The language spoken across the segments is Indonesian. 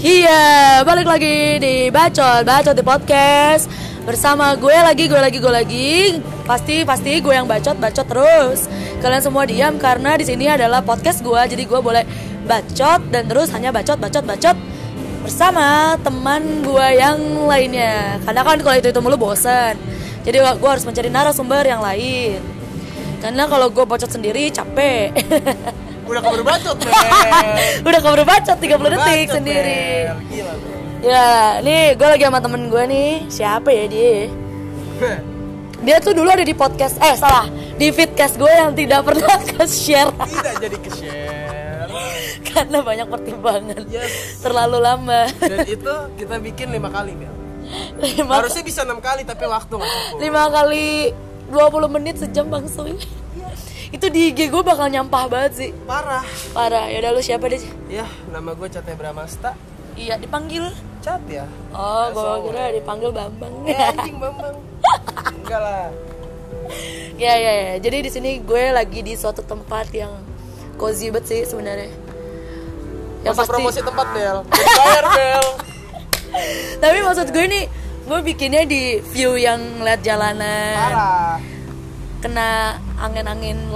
Iya, balik lagi di Bacot di podcast bersama gue lagi. Pasti gue yang bacot terus. Kalian semua diam karena di sini adalah podcast gue, jadi gue boleh bacot dan terus hanya bacot bersama teman gue yang lainnya. Karena kan kalau itu mulu bosan. Jadi gue harus mencari narasumber yang lain. Karena kalau gue bacot sendiri capek. Udah keburu bacot, Udah keburu bacot 30 detik sendiri. Gila, bro. Ya, nih gue lagi sama temen gue nih. Siapa ya dia? Dia tuh dulu ada di podcast, di feedcast gue yang tidak pernah ke-share. Tidak jadi ke-share karena banyak pertimbangan. Yes. Terlalu lama. Dan itu kita bikin 5 kali, Bel. Harusnya bisa 6 kali, tapi waktu gak cukup. 5 kali 20 menit sejam bang Soy. Itu di IG gue bakal nyampah banget sih. Parah. Yaudah, lu siapa deh? Ya, nama gue Catya Bramasta. Iya, dipanggil Cat ya. Oh, gue kira dipanggil Bambang. Anjing Bambang. Enggak lah. Ya. Jadi di sini gue lagi di suatu tempat yang cozy banget sih sebenarnya. Yang pasti promosi tempat, Bel. Bayar, Bel. Tapi maksud gue nih, gue bikinnya di view yang ngeliat jalanan. Parah. Kena angin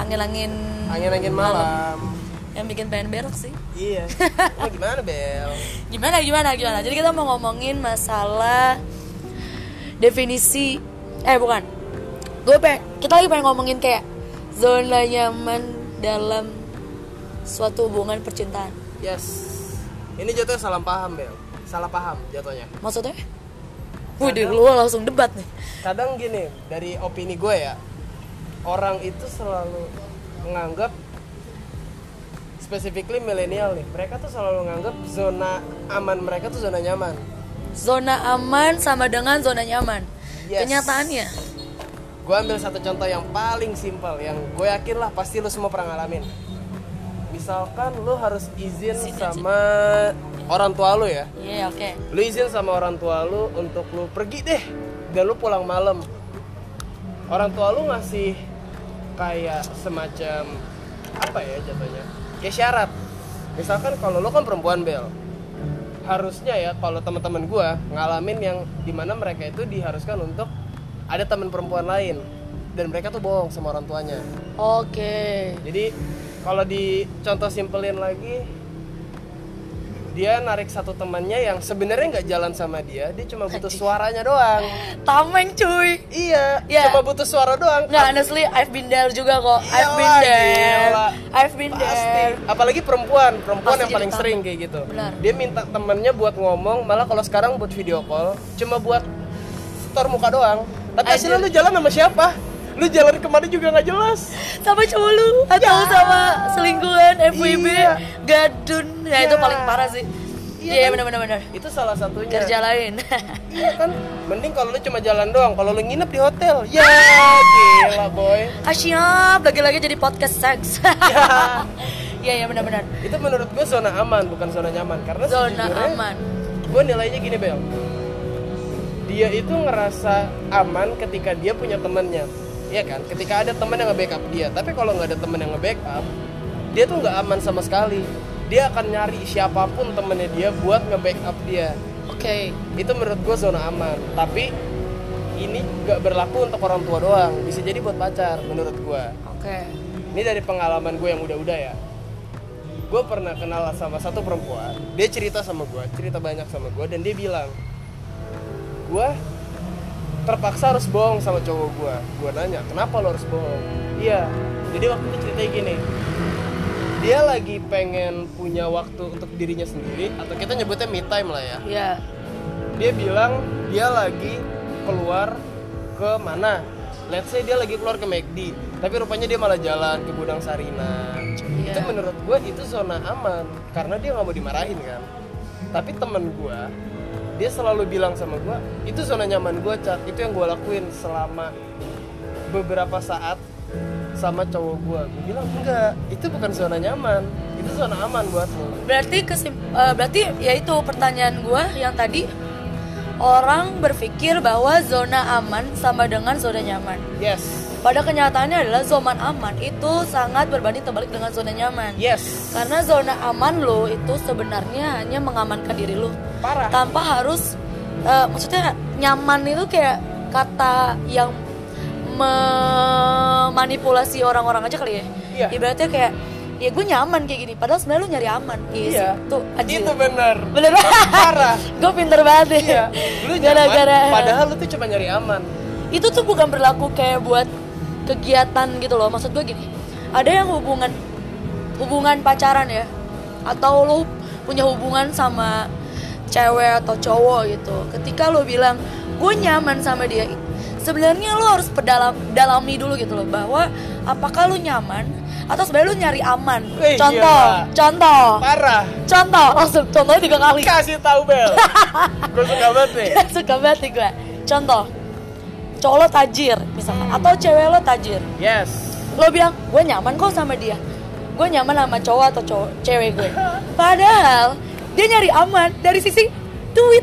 malam. Yang bikin pengen berak sih. Iya. Oh, gimana, Bel? Gimana? Jadi kita mau ngomongin masalah definisi bukan. Kita lagi pengen ngomongin kayak zona nyaman dalam suatu hubungan percintaan. Yes. Ini jatuhnya salah paham, Bel. Salah paham jatuhnya. Maksudnya? Wih, lu langsung debat nih. Kadang gini, dari opini gue ya, orang itu selalu menganggap, specifically milenial nih, mereka tuh selalu menganggap zona aman mereka tuh zona nyaman. Zona aman sama dengan zona nyaman. Yes. Kenyataannya, gue ambil satu contoh yang paling simpel, yang gue yakin lah pasti lu semua pernah ngalamin. Misalkan lu harus izin sama orang tua lu ya. Iya, oke. Lu izin sama orang tua lu untuk lu pergi deh, dan lu pulang malam. Orang tua lu ngasih kayak semacam apa ya jatuhnya, kayak syarat. Misalkan kalau lu kan perempuan, Bel, harusnya ya kalau teman-teman gue ngalamin yang dimana mereka itu diharuskan untuk ada teman perempuan lain, dan mereka tuh bohong sama orang tuanya. Oke. Jadi kalau di contoh simpelin lagi, dia narik satu temannya yang sebenarnya nggak jalan sama dia cuma butuh suaranya doang. Tameng cuy. Iya, cuma butuh suara doang. Nggak, honestly I've been there juga kok. I've been there. Apalagi perempuan Pasti yang paling sering kayak gitu. Benar. Dia minta temennya buat ngomong, malah kalau sekarang buat video call cuma buat setor muka doang. Tapi hasilnya lu jalan sama siapa? Lu jalan kemana juga nggak jelas. Sama cowok lu atau sama selingkuhan, FWB, gadun. Ya itu paling parah sih. Iya, benar. Itu salah satunya. Kerja lain. Iya kan, mending kalau lu cuma jalan doang. Kalau lu nginep di hotel, ya gila boy. Siap, lagi-lagi jadi podcast seks. Iya, benar. Itu menurut gue zona aman, bukan zona nyaman. Karena zona aman, gue nilainya gini, Bel. Dia itu ngerasa aman ketika dia punya temannya. Iya kan, ketika ada teman yang nge-backup dia. Tapi kalau nggak ada teman yang nge-backup, dia tuh nggak aman sama sekali. Dia akan nyari siapapun temennya dia buat nge-backup dia. Oke. Itu menurut gue zona aman. Tapi ini nggak berlaku untuk orang tua doang. Bisa jadi buat pacar menurut gue. Oke. Ini dari pengalaman gue yang udah-udah ya. Gue pernah kenal sama satu perempuan. Dia cerita banyak sama gue, dan dia bilang, gue terpaksa harus bohong sama cowok gue. Gue nanya, kenapa lo harus bohong? Iya, jadi waktu itu ceritanya gini, dia lagi pengen punya waktu untuk dirinya sendiri, atau kita nyebutnya me time lah ya. Iya. Dia bilang dia lagi keluar ke mana, let's say dia lagi keluar ke McD, tapi rupanya dia malah jalan ke Gudang Sarina. Itu menurut gue itu zona aman, karena dia gak mau dimarahin kan. Tapi temen gue, dia selalu bilang sama gue, itu zona nyaman gue, Cat. Itu yang gue lakuin selama beberapa saat sama cowok gue. Gue bilang, enggak, itu bukan zona nyaman, itu zona aman buat lo. Berarti ya itu pertanyaan gue yang tadi, orang berpikir bahwa zona aman sama dengan zona nyaman. Yes. pada kenyataannya adalah zona aman itu sangat berbanding terbalik dengan zona nyaman. Yes. Karena zona aman lo itu sebenarnya hanya mengamankan diri lo. Parah. Tanpa harus maksudnya nyaman itu kayak kata yang memanipulasi orang-orang aja kali ya. Iya. Ibaratnya kayak ya gue nyaman kayak gini, padahal sebenarnya lu nyari aman. Iya. Tuh anjir. Itu bener. Bener. Parah. Gue pinter banget ya. Iya. Lu Gara-gara nyaman, padahal lu tuh cuma nyari aman. itu tuh bukan berlaku kayak buat kegiatan gitu loh. Maksud gue gini, ada yang hubungan pacaran ya, atau lu punya hubungan sama cewek atau cowok gitu. Ketika lu bilang gue nyaman sama dia, sebenarnya lu harus dalami dulu gitu loh, bahwa apakah lu nyaman atau sebenarnya lu nyari aman. Contoh Parah. Langsung contohnya 3 kali. Kasih tahu Bel. Gue suka banget nih. Suka banget nih gue. Contoh, cowok lo tajir misalkan, atau cewek lo tajir. Yes. Lo bilang gue nyaman kok sama dia, gue nyaman sama cowok atau cewek gue. Padahal dia nyari aman dari sisi duit.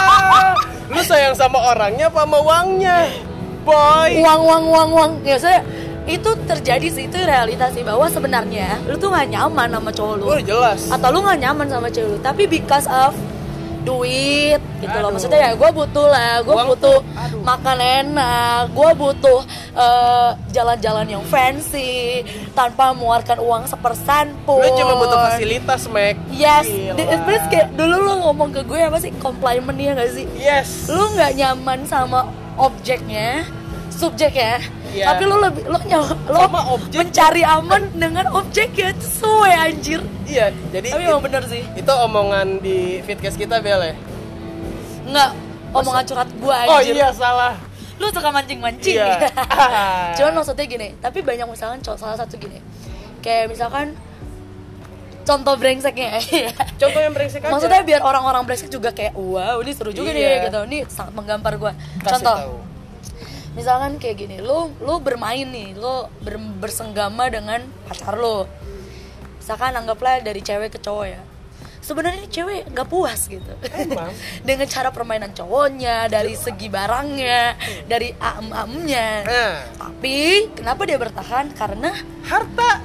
Lu sayang sama orangnya apa sama uangnya, boy? Uang. Ya saya itu terjadi sih, itu realitas sih, bahwa sebenarnya lu tuh nggak nyaman sama cowok lu. Oh jelas. Atau lu nggak nyaman sama cewek lu, tapi because of duit gitu loh. Aduh. Maksudnya ya gue butuh lah, gue butuh makan enak, gue butuh jalan-jalan yang fancy tanpa mengeluarkan uang sepersen pun. Lu cuma butuh fasilitas, Mek. Yes, Gila. kayak dulu lu ngomong ke gue apa sih, komplimen ya gak sih? Yes. Lu nggak nyaman sama objeknya, subjeknya, Iya. tapi lu Sama objek. mencari aman dengan objeknya. Sesuai anjir. Iya, jadi Tapi emang bener sih. itu omongan di fitcast kita, Bel ya? Nggak, omongan curhat gue Oh anjir. iya, salah. Lu suka mancing-mancing. Iya. Cuman maksudnya gini, tapi banyak misalkan salah satu gini, kayak misalkan contoh brengseknya. Contoh yang brengsek aja. Maksudnya biar orang-orang brengsek juga kayak wow, ini seru juga Iya. nih gitu. Ini sangat menggampar gue. Kasih Contoh, tahu. misalkan kayak gini, lu bermain nih, lu bersenggama dengan pacar lu. Misalkan anggaplah dari cewek ke cowok ya. Sebenarnya cewek nggak puas gitu. Emang? Dengan cara permainan cowoknya, dari segi barangnya, dari am-amnya. Nah, Tapi kenapa dia bertahan? Karena harta.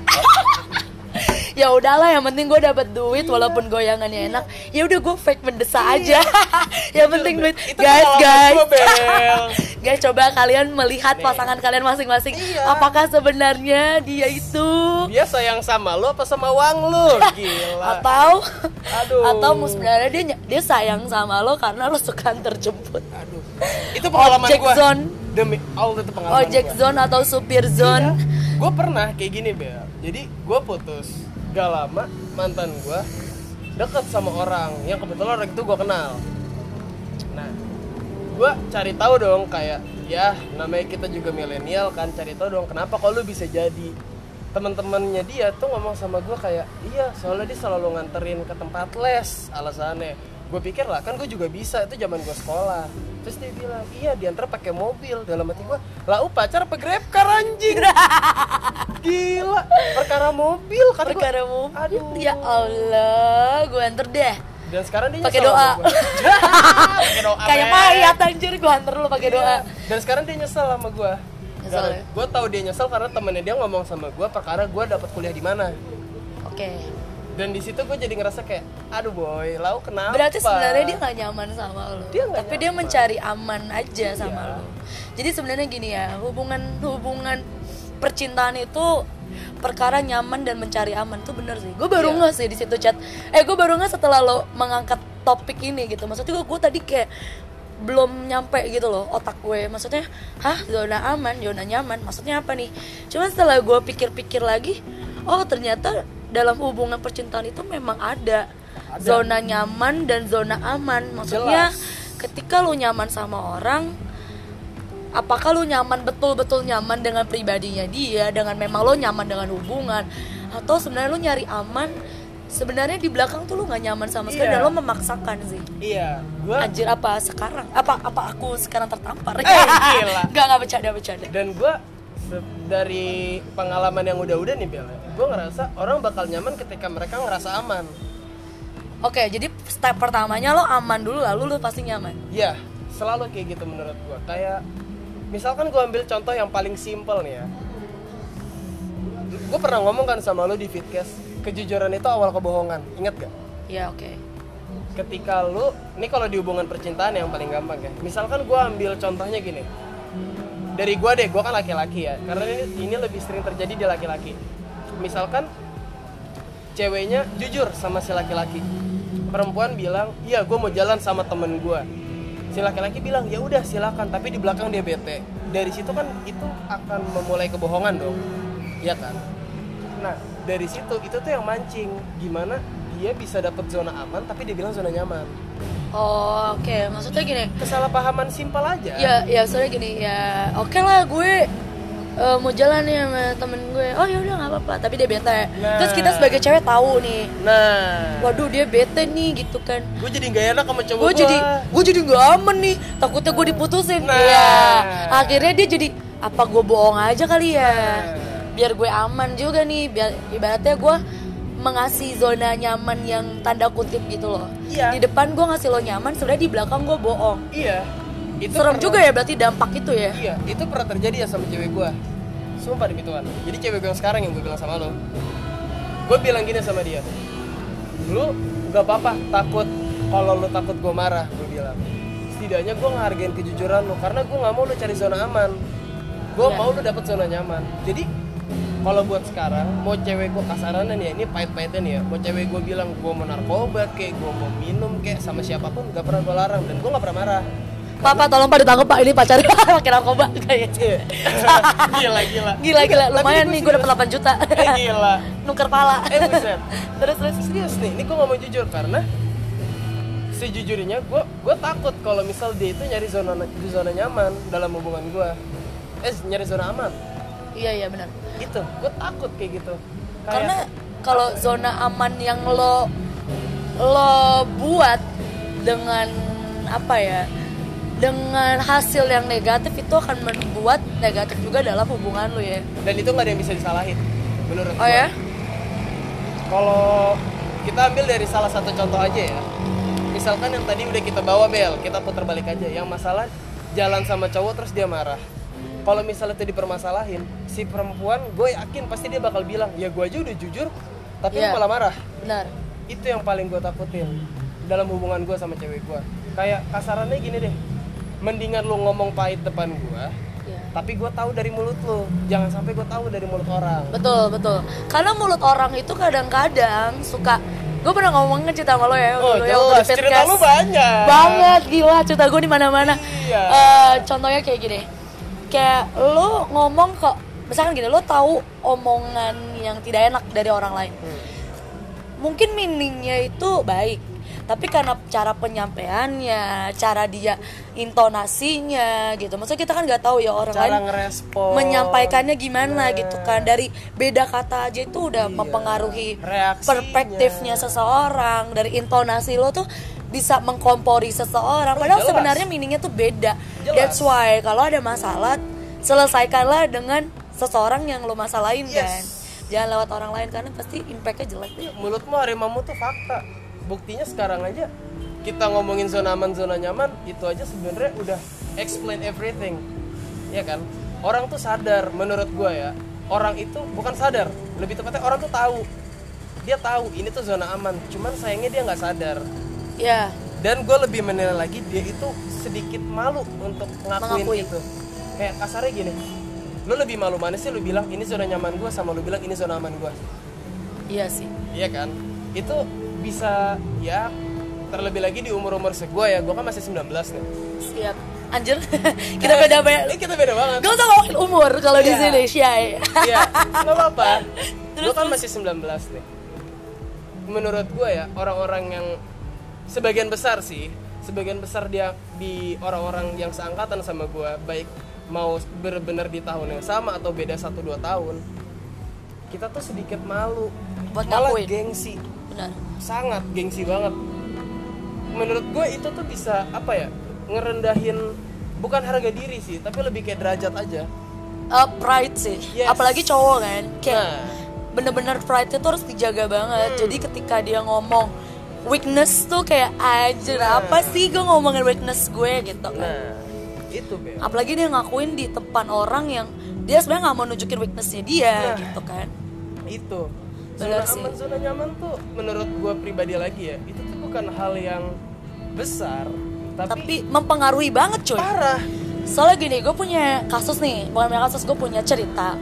ya udahlah, yang penting gue dapet duit walaupun goyangannya enak. Ya udah gue fake mendesak aja. Yang penting duit. Itu Guys, pengalaman gua, Bel. guys, coba kalian melihat pasangan kalian masing-masing. Iya. Apakah sebenarnya dia itu Dia sayang sama lu apa sama uang lu? Gila. atau sebenarnya dia sayang sama lo karena lo suka antar jemput. Aduh. Itu pengalaman Ojek gua. zone. Demi Allah, itu pengalaman Ojek gua. zone atau supir zone. Gue pernah kayak gini, Bel. Jadi gue putus gak lama, mantan gue deket sama orang yang kebetulan orang itu gue kenal. Nah, gue cari tahu dong, kayak ya namanya kita juga milenial kan, cari tahu dong kenapa kok lu bisa jadi. Teman-temannya dia tuh ngomong sama gue kayak, iya soalnya dia selalu nganterin ke tempat les, alasannya. Gue pikir lah, kan gue juga bisa, itu zaman gue sekolah. Terus dia bilang, iya diantar pakai mobil. Dalam hati gue, lah pacar apa grab car anjing. Gila, perkara mobil kan. Perkara mobil. Aduh. Ya Allah, gue anter deh. Dan sekarang dia Pakai nyesel doa. sama gua. Pakai doa. Kayak men. mayat anjir, gue anter lu pakai doa. Dan sekarang dia nyesel sama gue. Nyesel ya? Gue tahu dia nyesel karena temennya dia ngomong sama gue perkara gue dapat kuliah di mana. Oke. Dan di situ gue jadi ngerasa kayak, aduh boy, lau kenapa? Berarti sebenarnya dia nggak nyaman sama lo. Dia nggak Tapi dia nyaman. mencari aman aja sama Iya. lo. Jadi sebenarnya gini ya, hubungan percintaan itu perkara nyaman dan mencari aman tuh bener sih. Gue baru Iya. nggak sih di situ chat. Gue baru nggak setelah lo mengangkat topik ini gitu. Maksudnya gue tadi kayak belum nyampe gitu loh otak gue. Maksudnya, zona aman, zona nyaman. Maksudnya apa nih? Cuman setelah gue pikir-pikir lagi, oh ternyata dalam hubungan percintaan itu memang ada zona nyaman dan zona aman. Maksudnya ketika lu nyaman sama orang, apakah lu nyaman, betul-betul nyaman dengan pribadinya dia, dengan memang lo nyaman dengan hubungan, atau sebenarnya lu nyari aman, sebenarnya di belakang tuh lu nggak nyaman sama sekali. Iya. Dan lo memaksakan sih. Iya, gue. Anjir, apa sekarang? Apa aku sekarang tertampar? Gila. Nggak bercanda. Dan gue dari pengalaman yang udah-udah nih Bel, gue ngerasa orang bakal nyaman ketika mereka ngerasa aman. Oke, jadi step pertamanya lo aman dulu, lalu lo pasti nyaman. Iya, selalu kayak gitu menurut gue. Kayak misalkan gue ambil contoh yang paling simpel nih ya. Gue pernah ngomong kan sama lo di Fitcast, kejujuran itu awal kebohongan, inget gak? Iya, oke. Ketika lo, ini kalau di hubungan percintaan yang paling gampang ya. Misalkan gue ambil contohnya gini, dari gue deh, gue kan laki-laki ya, karena ini lebih sering terjadi di laki-laki. Misalkan ceweknya jujur sama si laki-laki, perempuan bilang, iya gue mau jalan sama temen gue. Si laki-laki bilang, ya udah silakan, tapi di belakang dia bete. Dari situ kan itu akan memulai kebohongan dong, iya kan? Nah dari situ itu tuh yang mancing, gimana dia bisa dapet zona aman tapi dia bilang zona nyaman. Oh, oke. Maksudnya gini, Kesalahpahaman simpel aja. ya soalnya gini ya, oke lah gue mau jalan nih sama temen gue, oh ya udah nggak apa-apa, tapi dia bete. Nah. Terus kita sebagai cewek tahu nih, Nah, waduh dia bete nih gitu kan, gue jadi gak enak sama cowok gue jadi nggak aman nih, takutnya gue diputusin. Nah. Ya akhirnya dia jadi, apa gue bohong aja kali ya, biar gue aman juga nih, biar ibaratnya gue mengasih zona nyaman yang tanda kutip gitu loh. Iya. Di depan gue ngasih lo nyaman, sebenarnya di belakang gue bohong. Iya. Itu Serem pernah- juga ya berarti dampak itu ya. Iya, itu pernah terjadi ya sama cewek gue. Sumpah demi Tuhan. Jadi cewek gue yang sekarang yang gue bilang sama lo, gue bilang gini sama dia, lu gak apa-apa takut, kalau lu takut gue marah, gue bilang setidaknya gue ngehargain kejujuran lu, karena gue gak mau lu cari zona aman, gue Iya. mau lu dapet zona nyaman. Jadi kalau buat sekarang, mau cewek gue kasaranan ya, ini pahit-pahitnya nih ya, mau cewek gue bilang gue mau narkoba kayak, gue mau minum kayak, sama siapapun gak pernah gue larang, dan gue gak pernah marah. Pak, tolong Pak ditangkap Pak, ini pacarnya pakai narkoba kayaknya. Gila, lumayan nih, gue dapet 8 juta. Gila. Nuker pala. Buset. Terus. Serius nih, ini gue gak mau jujur karena sejujurnya gue takut kalau misal dia itu nyari zona nyaman dalam hubungan gue, nyari zona aman. Iya benar. Itu, gue takut kayak gitu. Karena kalau zona aman yang lo buat dengan apa ya? Dengan hasil yang negatif itu akan membuat negatif juga dalam hubungan lo ya. Dan itu nggak ada yang bisa disalahin, menurut Oh gue. ya? Kalau kita ambil dari salah satu contoh aja ya, misalkan yang tadi udah kita bawa Bel, kita putar balik aja. Yang masalah jalan sama cowok terus dia marah. Kalau misalnya itu dipermasalahin, si perempuan gue yakin pasti dia bakal bilang, ya gue aja udah jujur, tapi lu Iya. malah marah. Benar. Itu yang paling gue takutin dalam hubungan gue sama cewek gue. Kayak kasarannya gini deh, mendingan lu ngomong pahit depan gue, Iya. tapi gue tahu dari mulut lu, jangan sampai gue tahu dari mulut orang. Betul. Karena mulut orang itu kadang-kadang suka. Gue pernah ngomongin cerita sama lo ya. Oh lo yang jelas, waktu di cerita Fitcast. lu banyak. Banget, gila, cerita gue di mana-mana. Iya. Contohnya kayak gini. Kayak lo ngomong kok, misalkan gini, lo tahu omongan yang tidak enak dari orang lain. Mungkin meaningnya itu baik, tapi karena cara penyampaiannya, cara dia intonasinya gitu. Maksudnya kita kan nggak tahu ya orang Cara lain ngerespon, menyampaikannya gimana gitu kan. Dari beda kata aja itu udah mempengaruhi reaksinya. perspektifnya seseorang. Dari intonasi lo tuh bisa mengkompori seseorang, padahal jelas. sebenarnya meaningnya tuh beda. Jelas. That's why kalau ada masalah, selesaikanlah dengan seseorang yang lo masalahin Yes. kan. Jangan lewat orang lain karena pasti impactnya jelek deh. Mulutmu harimau tuh fakta. Buktinya sekarang aja kita ngomongin zona aman, zona nyaman, itu aja sebenarnya udah explain everything. Ya kan? Orang tuh sadar, menurut gue ya. Orang itu bukan sadar, lebih tepatnya orang tuh tahu. Dia tahu ini tuh zona aman, cuman sayangnya dia nggak sadar. Ya, Dan gue lebih menilai lagi dia itu sedikit malu untuk ngakuin Mengakui. itu. Kayak kasarnya gini, lu lebih malu mana sih lu bilang ini zona nyaman gue sama lu bilang ini zona aman gue? iya sih. Iya kan? Itu bisa ya, terlebih lagi di umur-umur segua ya, gue kan masih 19 nih. Siap. Anjir, kita beda banget. Kita beda banget. Gak usah ngomongin umur kalau di Iya. sini, Syai. Iya, nggak apa-apa. Terus, Gue kan masih 19 nih. Menurut gue ya, orang-orang yang sebagian besar dia di orang-orang yang seangkatan sama gue, baik mau benar-benar di tahun yang sama atau beda 1-2 tahun, kita tuh sedikit malu, Buat malah ngakuin. gengsi, Benar. sangat gengsi banget. Menurut gue itu tuh bisa apa ya, ngerendahin bukan harga diri sih, tapi lebih kayak derajat aja. Pride sih. Yes. Apalagi cowok kan. Kayak Nah. bener-bener pride itu harus dijaga banget. Jadi ketika dia ngomong weakness tuh kayak anjir, Nah. apa sih gue ngomongin weakness gue gitu kan. Nah, Itu Bel. Apalagi dia ngakuin di depan orang yang dia sebenarnya nggak mau nunjukin weaknessnya dia gitu kan. Itu Benar zona sih. aman, zona nyaman tuh menurut gue pribadi lagi ya, itu tuh bukan hal yang besar, Tapi mempengaruhi banget cuy. parah. Soalnya gini, gue punya kasus nih, bukan punya kasus, gue punya cerita.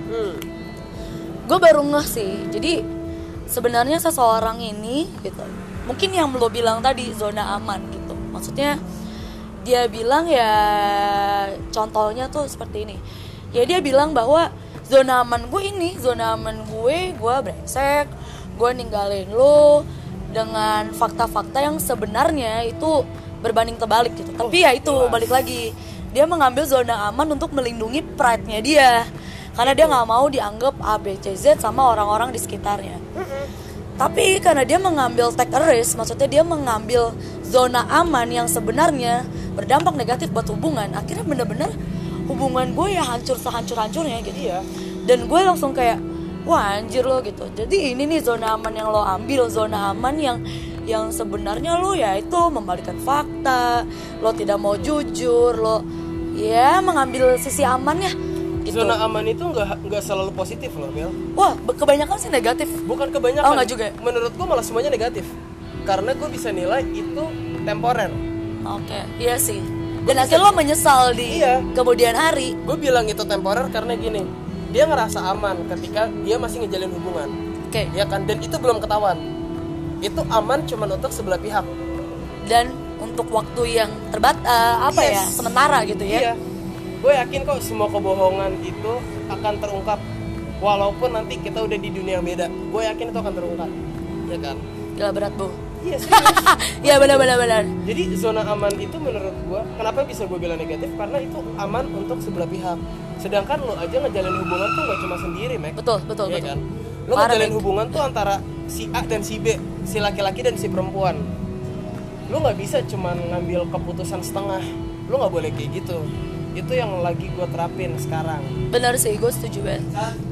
Gue baru ngeh sih. Jadi sebenarnya seseorang ini gitu, mungkin yang lo bilang tadi zona aman gitu. Maksudnya dia bilang ya, contohnya tuh seperti ini. Ya dia bilang bahwa zona aman gue ini, zona aman gue brengsek, gue ninggalin lo dengan fakta-fakta yang sebenarnya itu berbanding terbalik gitu. Tapi ya itu balik lagi, dia mengambil zona aman untuk melindungi pride-nya dia, karena dia nggak mau dianggap A, B, C, Z sama orang-orang di sekitarnya. Tapi karena dia mengambil take a risk, maksudnya dia mengambil zona aman yang sebenarnya berdampak negatif buat hubungan, akhirnya bener-bener hubungan gue ya hancur sehancur-hancurnya gitu. Iya. Dan gue langsung kayak, wah anjir lo gitu. Jadi ini nih zona aman yang lo ambil, zona aman yang sebenarnya lo ya itu membalikkan fakta, lo tidak mau jujur, lo ya mengambil sisi amannya gitu. Zona aman itu nggak selalu positif loh Bel. Wah, kebanyakan sih negatif. Bukan kebanyakan. Oh, nggak juga. Menurut gue malah semuanya negatif. Karena gue bisa nilai itu temporer. Oke, iya sih. Dan akhirnya lo menyesal di Iya. kemudian hari. Gue bilang itu temporer karena gini, dia ngerasa aman ketika dia masih ngejalin hubungan. Oke. Ya kan, dan itu belum ketahuan. Itu aman cuma untuk sebelah pihak. Dan untuk waktu yang Yes. sementara gitu ya. Iya. Gue yakin kok semua kebohongan itu akan terungkap. Walaupun nanti kita udah di dunia yang beda, gue yakin itu akan terungkap. Ya kan? Gila berat bu. Iya serius. Iya benar. Jadi zona aman itu menurut gue, kenapa bisa gue bilang negatif? Karena itu aman untuk sebelah pihak. Sedangkan lo aja ngejalin hubungan tuh gak cuma sendiri, Mek. Betul. Iya kan? Lo Parah, ngejalin Mek. hubungan tuh antara si A dan si B, si laki-laki dan si perempuan. Lo nggak bisa cuma ngambil keputusan setengah. Lo nggak boleh kayak gitu. Itu yang lagi gue terapin sekarang. Benar sih, gue setuju banget.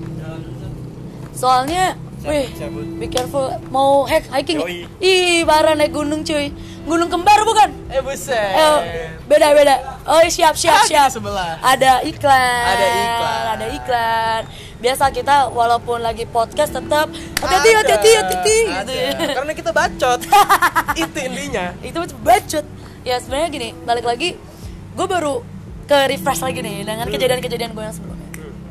Soalnya, wih, Cabut. be careful mau hiking. Yoi. Ih, parah naik gunung cuy. Gunung kembar bukan? Buset. Beda. Oh, siap. Di sebelah. Ada iklan. Ada iklan. Biasa kita walaupun lagi podcast tetap hati-hati gitu ya. Karena kita bacot. Itu intinya. Itu bacot. Ya sebenarnya gini, balik lagi, gue baru ke refresh lagi nih dengan kejadian-kejadian gue yang sebelumnya.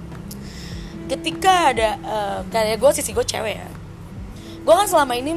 Ketika ada kayak gue, sisi gue cewek ya, gue kan selama ini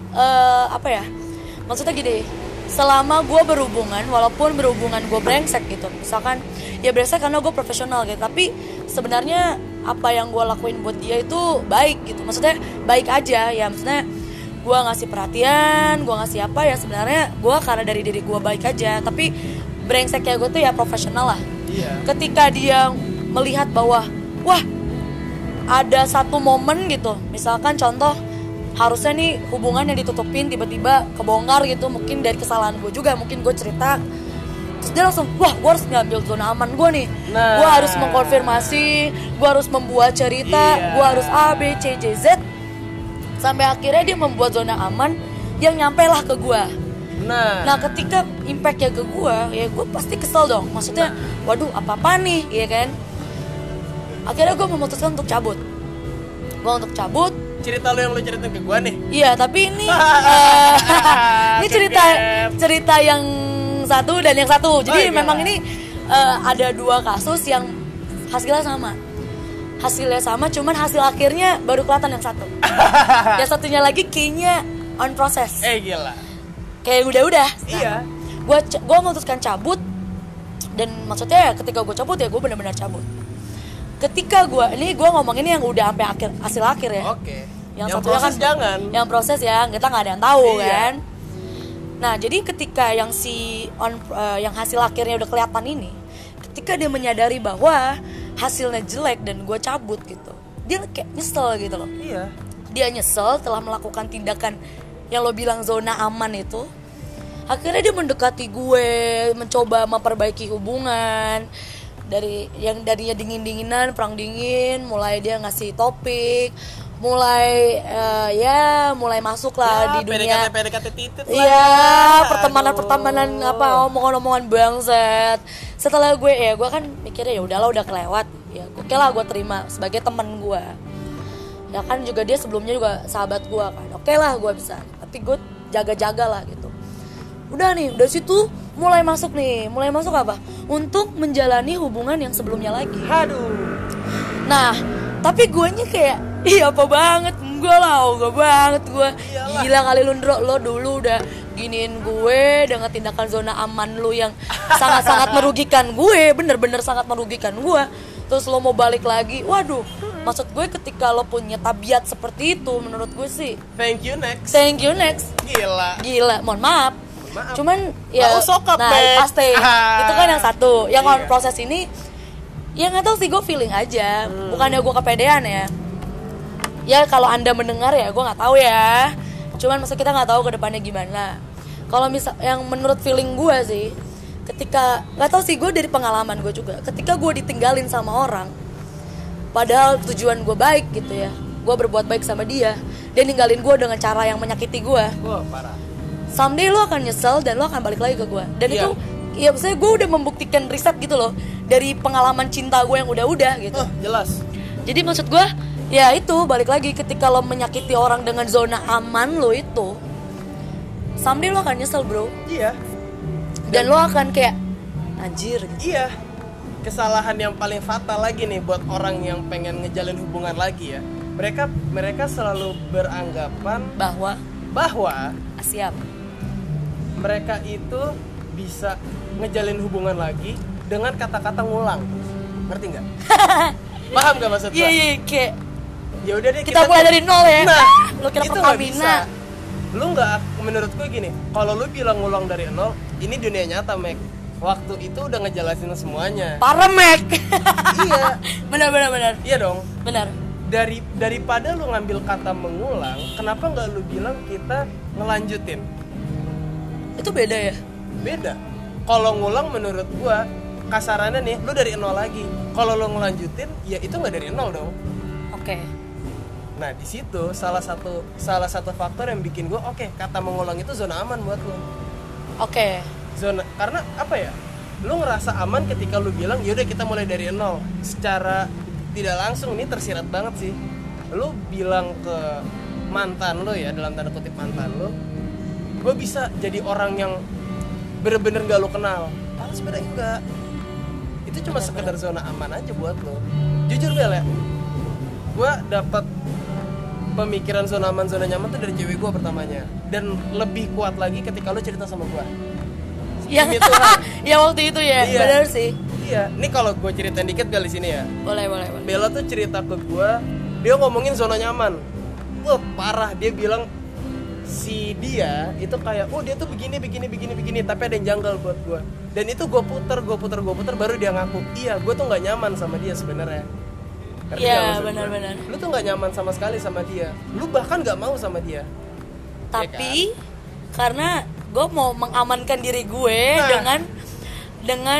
maksudnya gini, selama gue berhubungan, walaupun berhubungan gue brengsek gitu, misalkan ya brengsek karena gue profesional gitu, tapi sebenarnya apa yang gue lakuin buat dia itu baik gitu, maksudnya baik aja ya, maksudnya gue ngasih perhatian, gue ngasih apa ya, sebenarnya gue karena dari diri gue baik aja, tapi brengseknya gue tuh ya profesional lah. Iya. Ketika dia melihat bahwa wah ada satu momen gitu, misalkan contoh harusnya nih hubungan yang ditutupin tiba-tiba kebongkar gitu, mungkin dari kesalahan gue juga, mungkin gue cerita terus dia langsung wah gue harus ngambil zona aman gue nih, Nah. gue harus mengkonfirmasi, gue harus membuat cerita, Iya. gue harus A, B, C, D, Z, sampai akhirnya dia membuat zona aman yang nyampe lah ke gue. Nah ketika impactnya ke gue, ya gue pasti kesel dong, maksudnya waduh apa-apa nih, ya kan. Akhirnya gue memutuskan untuk cabut. Cerita lo yang lo ceritain ke gue nih. Iya, tapi ini ini cerita yang satu dan yang satu. Jadi iya. memang ini ada dua kasus yang hasilnya sama, cuman hasil akhirnya baru kelihatan yang satu. Yang satunya lagi kayaknya on process. Gila. Kayak udah. Iya. Gue memutuskan cabut, dan maksudnya ketika gue cabut ya gue benar-benar cabut. Ketika gue ngomongin yang udah sampai hasil akhir ya. Oke. Yang satunya proses kan jangan. Yang proses ya, kita nggak ada yang tahu Iya. kan. Nah jadi ketika yang yang hasil akhirnya udah kelihatan ini, ketika dia menyadari bahwa hasilnya jelek dan gue cabut gitu, dia kayak nyesel gitu loh. Iya. Dia nyesel telah melakukan tindakan yang lo bilang zona aman itu. Akhirnya dia mendekati gue, mencoba memperbaiki hubungan. Dari yang darinya dingin-dinginan, perang dingin, mulai dia ngasih topik, mulai masuk lah di dunia PDKT titit lah. Iya, pertemanan apa omongan-omongan bangset. Setelah gue kan mikirnya ya udahlah udah kelewat. Ya oke lah gue terima sebagai teman gue. Ya kan juga dia sebelumnya juga sahabat gue kan. Oke lah gue bisa. Tapi gue jaga-jaga lah gitu. Udah nih, dari situ mulai masuk apa? Untuk menjalani hubungan yang sebelumnya lagi. Aduh. Nah, tapi guanya kayak apa banget, enggak banget gue. Gila kali lu Ndro, lo dulu udah giniin gue dengan tindakan zona aman lu yang sangat-sangat merugikan gue, bener-bener sangat merugikan gue. Terus lo mau balik lagi, waduh. Maksud gue ketika lo punya tabiat seperti itu, menurut gue sih Thank you next. Gila, mohon maaf. Cuman ya sokap, pasti itu kan yang satu. Yang on proses ini ya nggak tahu sih, gue feeling aja. Bukannya gue kepedean ya. Ya kalau Anda mendengar ya gue nggak tahu ya. Cuman masa kita nggak tahu ke depannya gimana. Kalau misal yang menurut feeling gue sih, ketika nggak tahu sih, gue dari pengalaman gue juga, ketika gue ditinggalin sama orang, padahal tujuan gue baik gitu ya, gue berbuat baik sama dia ninggalin gue dengan cara yang menyakiti gue. Parah. Someday lo akan nyesel dan lo akan balik lagi ke gue. Dan itu ya maksudnya gue udah membuktikan riset gitu loh dari pengalaman cinta gue yang udah gitu. Jelas. Jadi maksud gue ya itu balik lagi, ketika lo menyakiti orang dengan zona aman lo itu, someday lo akan nyesel bro. Iya. Dan lo akan kayak anjir gitu. Iya. Kesalahan yang paling fatal lagi nih buat orang yang pengen ngejalin hubungan lagi ya. Mereka selalu beranggapan bahwa siap. Mereka itu bisa ngejalin hubungan lagi dengan kata-kata ngulang. Ngerti nggak? Paham nggak maksud gue? Iya, kayak ya udah deh kita mulai dari nol ya. Nah, lo kira itu nggak bisa. Lu nggak, menurut gue gini, kalau lu bilang ngulang dari nol, ini dunia nyata, Mek. Waktu itu udah ngejelasin semuanya. Parah, Mek. Iya. Benar. Iya dong. Benar. Daripada lu ngambil kata mengulang, kenapa nggak lu bilang kita ngelanjutin? Itu beda ya? Beda. Kalau ngulang menurut gua kasarannya nih, lu dari nol lagi. Kalau lu ngelanjutin, ya itu nggak dari nol dong. Oke. Nah di situ salah satu faktor yang bikin gua kata mengulang itu zona aman buat lu. Oke. Zona, karena apa ya? Lu ngerasa aman ketika lu bilang yaudah kita mulai dari nol. Secara tidak langsung ini tersirat banget sih. Lu bilang ke mantan lu ya, dalam tanda kutip mantan lu, gue bisa jadi orang yang bener-bener gak lu kenal. Padahal sebenarnya enggak. Itu cuma sekedar zona aman aja buat lu. Jujur Bel ya, gue dapet pemikiran zona aman zona nyaman tuh dari cewek gue pertamanya. Dan lebih kuat lagi ketika lu cerita sama gue. Yang ya waktu itu ya, iya. Benar sih. Iya, ini kalau gue ceritain dikit kali sini ya. Boleh. Bella tuh cerita ke gue, dia ngomongin zona nyaman. Wah parah, dia bilang si dia itu kayak, dia tuh begini, tapi ada yang janggal buat gue. Dan itu gue puter, baru dia ngaku, iya gue tuh nggak nyaman sama dia sebenarnya. Iya benar. Lu tuh nggak nyaman sama sekali sama dia, lu bahkan nggak mau sama dia. Tapi ya kan? Karena gue mau mengamankan diri gue dengan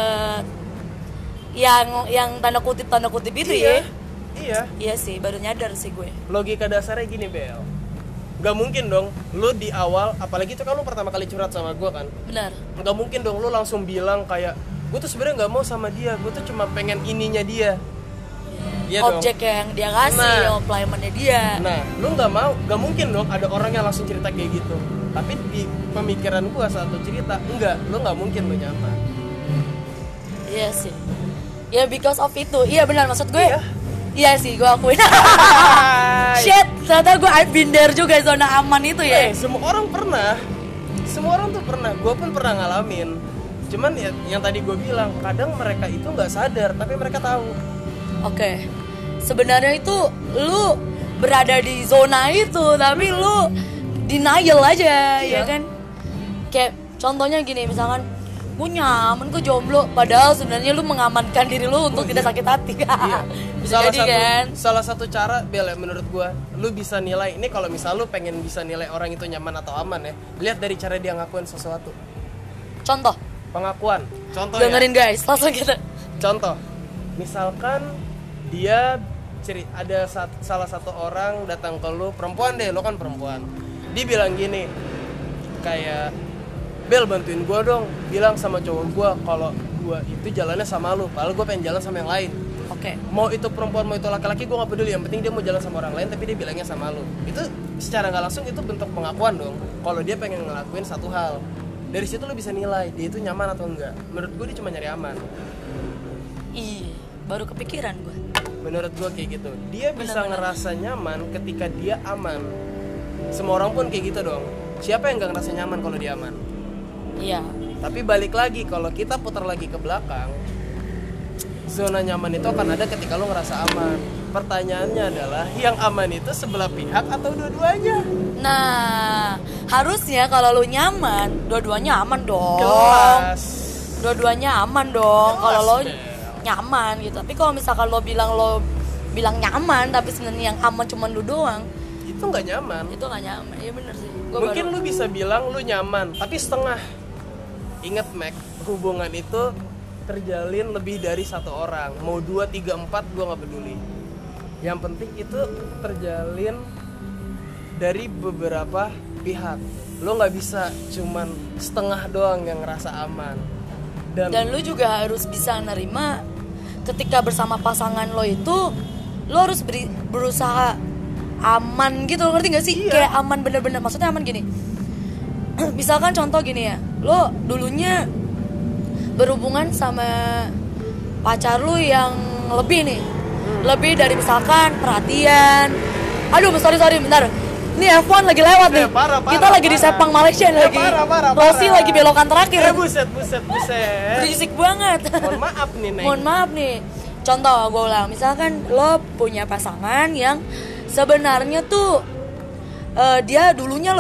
yang tanda kutip itu iya sih, baru nyadar sih gue. Logika dasarnya gini Bel, nggak mungkin dong lu di awal, apalagi itu kan lu pertama kali curhat sama gue kan. Benar. Nggak mungkin dong lu langsung bilang kayak gue tuh sebenarnya nggak mau sama dia, gue tuh cuma pengen ininya dia. Iya objek dong. Yang dia kasih, pelayanannya dia. Nah, lu nggak mungkin dong ada orang yang langsung cerita kayak gitu. Tapi di pemikiran gua saat lu cerita, lu nggak mungkin lu nyaman. Iya sih. Ya because of itu, iya benar maksud gue. Iya sih, gue akuin. Shit, ternyata gue I've been there juga, zona aman itu ya. Semua orang tuh pernah. Gue pun pernah ngalamin. Cuman ya, yang tadi gue bilang, kadang mereka itu nggak sadar, tapi mereka tahu. Oke. Sebenarnya itu lu berada di zona itu, tapi lu denial aja, ya kan? Kayak contohnya gini, misalkan gue nyaman, gue jomblo, padahal sebenarnya lu mengamankan diri lu untuk tidak sakit hati. Bisa jadi kan? Salah satu cara, Bel, menurut gue, lu bisa nilai ini kalau misal lu pengen bisa nilai orang itu nyaman atau aman ya, lihat dari cara dia ngakuin sesuatu. Contoh? Pengakuan. Contoh dengerin guys, langsung gitu. Contoh, misalkan dia salah satu orang datang ke lu, perempuan deh, lo kan perempuan. Dia bilang gini, kayak Bel bantuin gue dong, bilang sama cowok gue kalau gue itu jalannya sama lu, padahal gue pengen jalan sama yang lain. Oke. Mau itu perempuan mau itu laki-laki gue nggak peduli, yang penting dia mau jalan sama orang lain tapi dia bilangnya sama lu. Itu secara nggak langsung itu bentuk pengakuan dong kalau dia pengen ngelakuin satu hal. Dari situ lu bisa nilai dia itu nyaman atau enggak. Menurut gue dia cuma nyari aman. Iya, baru kepikiran gue. Menurut gue kayak gitu. Dia bisa Benar-benar. ngerasa nyaman ketika dia aman. Semua orang pun kayak gitu dong. Siapa yang nggak ngerasa nyaman kalau dia aman? Iya. Tapi balik lagi, kalau kita putar lagi ke belakang, zona nyaman itu akan ada ketika lo ngerasa aman. Pertanyaannya adalah, yang aman itu sebelah pihak atau dua-duanya? Nah, harusnya kalau lu nyaman, dua-duanya aman dong. Jelas. Dua-duanya aman dong. Jelas, Kalau lo Bel. nyaman gitu. Tapi kalau misalkan lo bilang nyaman, tapi sebenarnya yang aman cuma lu doang, Itu nggak nyaman. itu gak nyaman. Iya bener sih. Gua Mungkin baru- lu bisa bilang lu nyaman, tapi setengah. Ingat Mac, hubungan itu terjalin lebih dari satu orang. Mau 2, 3, 4, gue gak peduli. Yang penting itu terjalin dari beberapa pihak. Lo gak bisa cuman setengah doang yang ngerasa aman. Dan lu juga harus bisa nerima ketika bersama pasangan lo itu, lo harus berusaha aman gitu, ngerti gak sih? Iya. Kayak aman bener-bener, maksudnya aman gini. Misalkan contoh gini ya, lo dulunya berhubungan sama pacar lu yang lebih nih, lebih dari misalkan perhatian. Aduh, sorry bentar. Ini F1 lagi lewat nih. Parah, Kita lagi di Sepang Malaysia nih, lagi. parah. Rossi lagi belokan terakhir. Buset. Berisik banget. Mohon maaf nih, Neng. Mohon maaf nih. Contoh gue ulang, misalkan lo punya pasangan yang sebenarnya tuh dia dulunya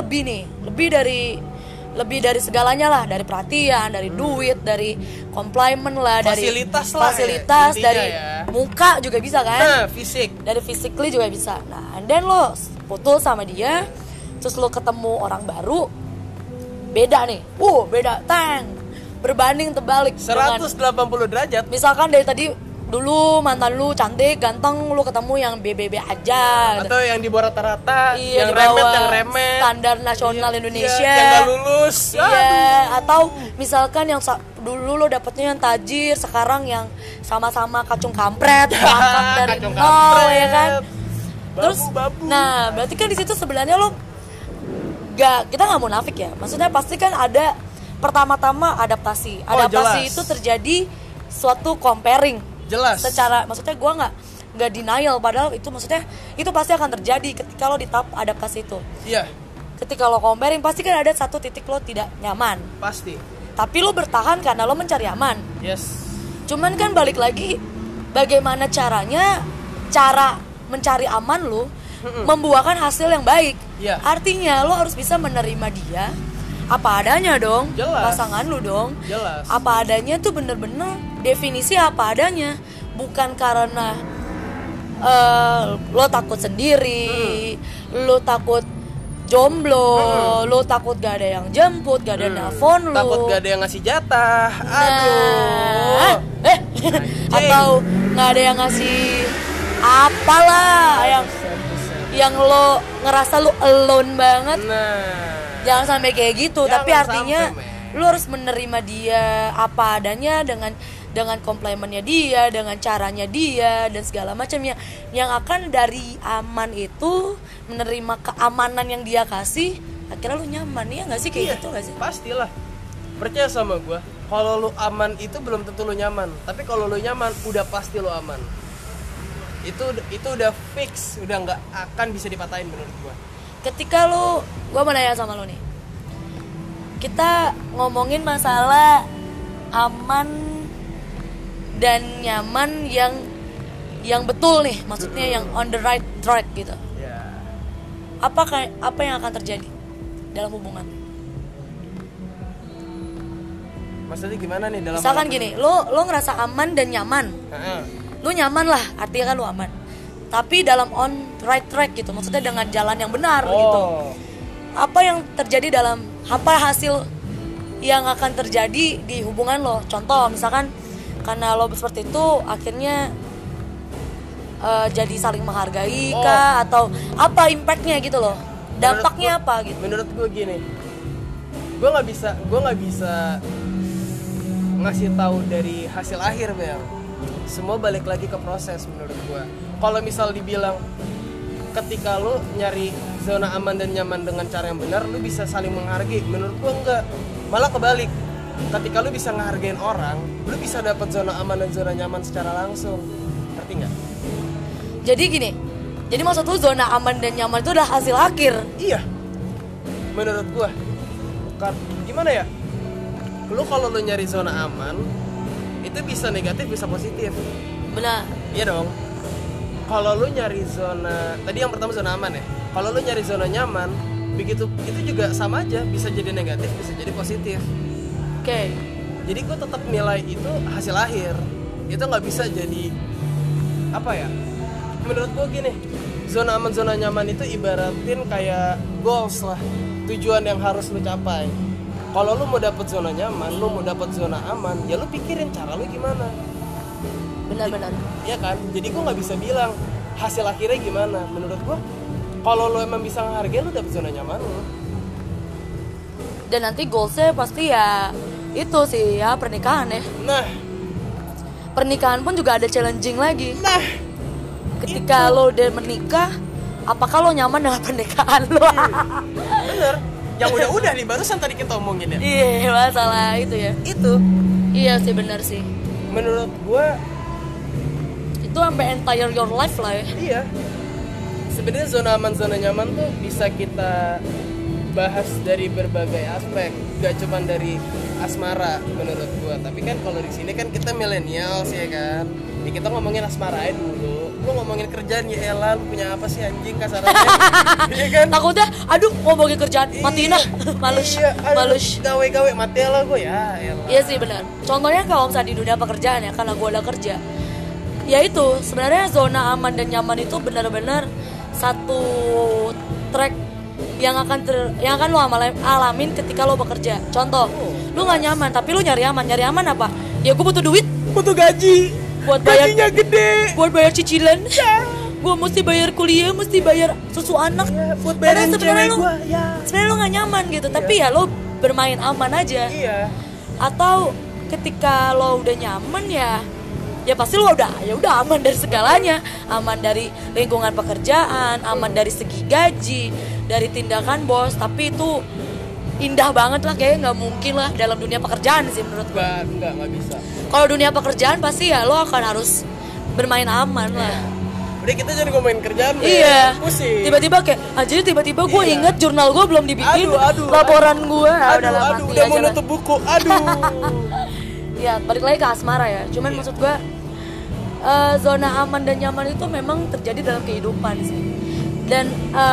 lebih dari segalanya lah, dari perhatian, dari duit, dari komplimen lah, Fasilitas dari lah fasilitas, ya, intinya dari ya. muka juga bisa kan, Nah, fisik. dari physically juga bisa. Nah, and then lo putus sama dia, terus lo ketemu orang baru, beda nih, beda berbanding terbalik dengan 180 derajat. misalkan dari tadi dulu mantan lu cantik, ganteng, lu ketemu yang BBB aja. Atau yang di bawah rata-rata, Iya, yang di bawah remet. standar nasional Iya, Indonesia. yang gak lulus. Iya, atau misalkan yang dulu lo dapetnya yang tajir, sekarang yang sama-sama kacung kampret, berangkat dari Kacung nol, kampret. ya kan? Terus, Babu. nah berarti kan di situ sebenarnya lo kita nggak munafik ya. Maksudnya pasti kan ada pertama-tama adaptasi. Adaptasi jelas. itu terjadi suatu comparing. Jelas. Secara maksudnya gue nggak denial, padahal itu maksudnya itu pasti akan terjadi ketika lo di tahap adaptasi itu. Iya, Ketika lo comparing pasti kan ada satu titik lo tidak nyaman, pasti. tapi lo bertahan karena lo mencari aman. Yes. Cuman kan balik lagi, bagaimana caranya cara mencari aman lo membuahkan hasil yang baik. Iya. Artinya lo harus bisa menerima dia apa adanya dong. Jelas. Pasangan lo dong. Jelas. Apa adanya tuh bener-bener definisi apa adanya, bukan karena lo takut sendiri, lo takut jomblo, lo takut gak ada yang jemput, gak ada yang nelfon lo, Takut gak ada yang ngasih jatah. Nah, Aduh. atau nggak ada yang ngasih apalah yang lo ngerasa lo alone banget. Nah. Jangan sampai kayak gitu. Jangan Tapi artinya sampai, men. lo harus menerima dia apa adanya, dengan komplimennya dia, dengan caranya dia dan segala macamnya. Yang akan dari aman itu menerima keamanan yang dia kasih, akhirnya lo nyaman. Ya nggak sih kayak gitu nggak sih? Pastilah. Percaya sama gue. Kalau lu aman itu belum tentu lu nyaman. Tapi kalau lu nyaman, udah pasti lu aman. Itu udah fix, udah nggak akan bisa dipatahin menurut gue. Ketika lo, gue mau nanya sama lo nih, kita ngomongin masalah aman dan nyaman yang betul nih, maksudnya yang on the right track gitu. Ya. Apa yang akan terjadi dalam hubungan? Maksudnya gimana nih dalam? Misalkan gini, lo ngerasa aman dan nyaman, Heeh. lo nyaman lah, artinya kan lo aman. Tapi dalam on right track gitu, maksudnya dengan jalan yang benar gitu. Apa yang terjadi apa hasil yang akan terjadi di hubungan lo? Contoh misalkan karena lo seperti itu akhirnya jadi saling menghargai kah atau apa impactnya gitu loh, dampaknya apa gitu? Menurut gue gini, gue nggak bisa ngasih tahu dari hasil akhir Bel. Semua balik lagi ke proses menurut gue. Kalau misal dibilang ketika lo nyari zona aman dan nyaman dengan cara yang benar, lo bisa saling menghargai. Menurut gue enggak, malah kebalik. Ketika lo bisa ngehargain orang, lo bisa dapat zona aman dan zona nyaman secara langsung. Ngerti nggak? Jadi gini, jadi maksud lu zona aman dan nyaman itu adalah hasil akhir? Iya, menurut gua. Gimana ya? Lu kalau lu nyari zona aman, itu bisa negatif, bisa positif. Benar. Iya dong. Kalau lu nyari zona, tadi yang pertama zona aman ya. Kalau lu nyari zona nyaman, begitu itu juga sama aja, bisa jadi negatif, bisa jadi positif. Oke. Jadi gua tetap nilai itu hasil akhir. Itu nggak bisa jadi apa ya? Menurut gue gini, zona aman, zona nyaman itu ibaratin kayak goals lah, tujuan yang harus lu capai. Kalau lu mau dapet zona nyaman, lu mau dapet zona aman, ya lu pikirin cara lu gimana. Benar-benar. Iya kan? Jadi gue nggak bisa bilang hasil akhirnya gimana. Menurut gue, kalau lu emang bisa ngehargai, lu dapet zona nyaman lu. Dan nanti goalsnya pasti ya itu sih ya, pernikahan ya. Nah, pernikahan pun juga ada challenging lagi. Nah, ketika lo udah menikah, apakah lo nyaman dengan pernikahan lo? bener. Yang udah nih, barusan tadi kita omongin ya. Iya, masalah itu ya. Itu. Iya sih, benar sih. Menurut gue itu sampai entire your life lah ya. Iya. Sebenarnya zona aman, zona nyaman tuh bisa kita bahas dari berbagai aspek, gak cuma dari asmara menurut gua. Tapi kan kalau di sini kan kita millennials ya kan. Ya kita ngomongin asmara aja dulu. Lu ngomongin kerjaan ya elah, lu punya apa sih anjing kasarannya? Iya kan? Takutnya aduh ngomongin kerjaan, matiin lah. Malus. Iya, Malus. Gawe-gawe mati lah gua ya elah. Iya sih benar. Contohnya kalau misalnya di dunia pekerjaan ya, karena gua udah kerja. Ya itu, sebenarnya zona aman dan nyaman itu benar-benar satu track yang akan lo alamin ketika lo bekerja. Contoh, lo nggak nyaman tapi lo nyari aman. Nyari aman apa? Ya gue butuh duit, butuh gaji, buat bayar gajinya gede, buat bayar cicilan. Ya. Gue mesti bayar kuliah, mesti bayar susu anak. Ya, buat bayarin cewek gue. Ya. Sebenarnya lo nggak nyaman gitu, tapi ya lo bermain aman aja. Iya. Atau ketika lo udah nyaman ya pasti lo udah aman dari segalanya, aman dari lingkungan pekerjaan, aman dari segi gaji, dari tindakan bos. Tapi itu indah banget lah, kayaknya nggak mungkin lah dalam dunia pekerjaan sih menurut gue. Nggak bisa. Kalau dunia pekerjaan pasti ya lo akan harus bermain aman lah. Udah kita jadi ngomongin kerjaan. Iya. Pusing. Tiba-tiba kayak anjir, tiba-tiba gue Iya. ingat jurnal gue belum dibikin. Aduh, laporan gue udah mau nutup buku. Aduh. Ya balik lagi ke asmara ya. Cuman Iya. maksud gue zona aman dan nyaman itu memang terjadi dalam kehidupan sih. Dan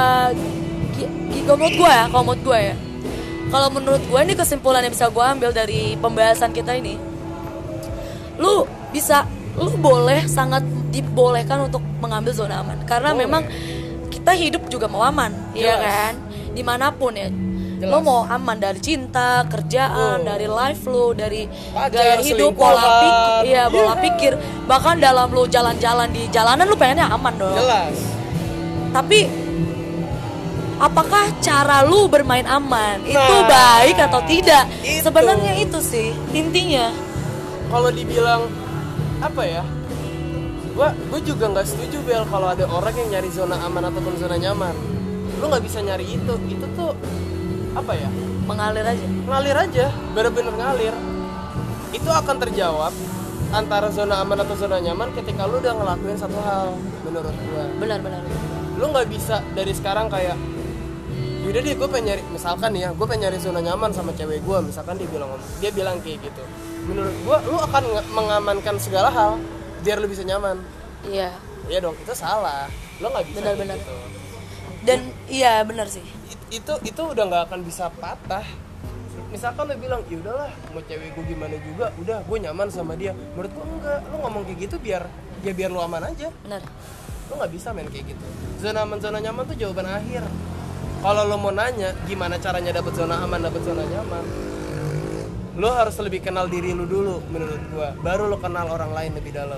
kalau menurut gue ini kesimpulan yang bisa gue ambil dari pembahasan kita ini, lu boleh sangat dibolehkan untuk mengambil zona aman karena memang kita hidup juga mau aman. Iya kan, dimanapun ya. Jelas. Lo mau aman dari cinta, kerjaan, dari life lo, dari gaya hidup, pola pikir. Bahkan dalam lo jalan-jalan di jalanan lo pengennya aman dong. Jelas. Tapi apakah cara lo bermain aman itu baik atau tidak? Sebenarnya itu sih intinya. Kalau dibilang apa ya? Gue juga nggak setuju Bel kalau ada orang yang nyari zona aman ataupun zona nyaman. Lo nggak bisa nyari itu tuh apa ya, mengalir aja, bener-bener ngalir. Itu akan terjawab antara zona aman atau zona nyaman ketika lu udah ngelakuin satu hal, menurut gua. Benar. Lu nggak bisa dari sekarang kayak yaudah deh gue pengen nyari, misalkan nih ya, gue pengen nyari zona nyaman sama cewek gue, misalkan dia bilang kayak gitu. Menurut gua lu akan mengamankan segala hal biar lu bisa nyaman. Iya dong, itu salah. Lu nggak bisa. Benar. Gitu. Dan iya benar sih. Itu udah nggak akan bisa patah. Misalkan lo bilang ya udahlah mau cewek gue gimana juga, udah gue nyaman sama dia. Menurut gue enggak, lo ngomong kayak gitu biar lo aman aja. Benar. Lo nggak bisa main kayak gitu. Zona aman, zona nyaman tuh jawaban akhir. Kalau lo mau nanya gimana caranya dapet zona aman, dapet zona nyaman, lo harus lebih kenal diri lo dulu menurut gue. Baru lo kenal orang lain lebih dalam.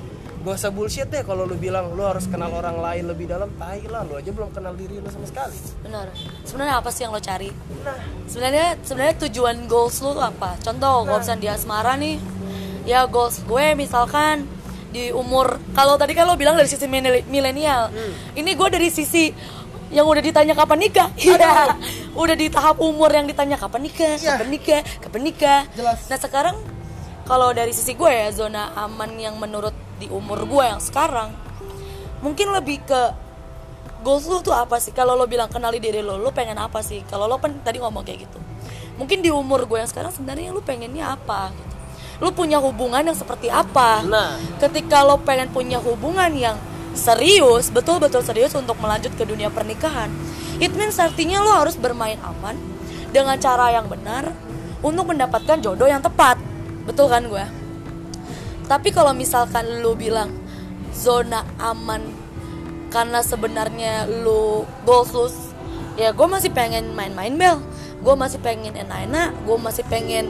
Gak usah bullshit deh kalau lu bilang lu harus kenal orang lain lebih dalam. Tai lah, lu aja belum kenal diri lu sama sekali. Benar. Sebenarnya apa sih yang lo cari? Nah, Sebenarnya tujuan goals lu tuh apa? Contoh, kalau misalnya di asmara nih, ya goals gue misalkan di umur, kalau tadi kan lo bilang dari sisi milenial, ini gue dari sisi yang udah ditanya kapan nikah. Iya. Udah di tahap umur yang ditanya kapan nikah, kapan nikah. Jelas. Nah sekarang kalau dari sisi gue ya, zona aman yang menurut di umur gue yang sekarang, mungkin lebih ke goals lu tuh apa sih? Kalau lo bilang kenali diri lo pengen apa sih? Kalau lo kan tadi ngomong kayak gitu, mungkin di umur gue yang sekarang sebenarnya lo pengennya apa gitu. Lo punya hubungan yang seperti apa? Nah, ketika lo pengen punya hubungan yang serius, betul-betul serius untuk melanjut ke dunia pernikahan, it means artinya lo harus bermain aman dengan cara yang benar untuk mendapatkan jodoh yang tepat. Betul kan gue? Tapi kalau misalkan lo bilang zona aman karena sebenarnya lo goals lu, ya gue masih pengen main-main Bel, gue masih pengen enak-enak, gue masih pengen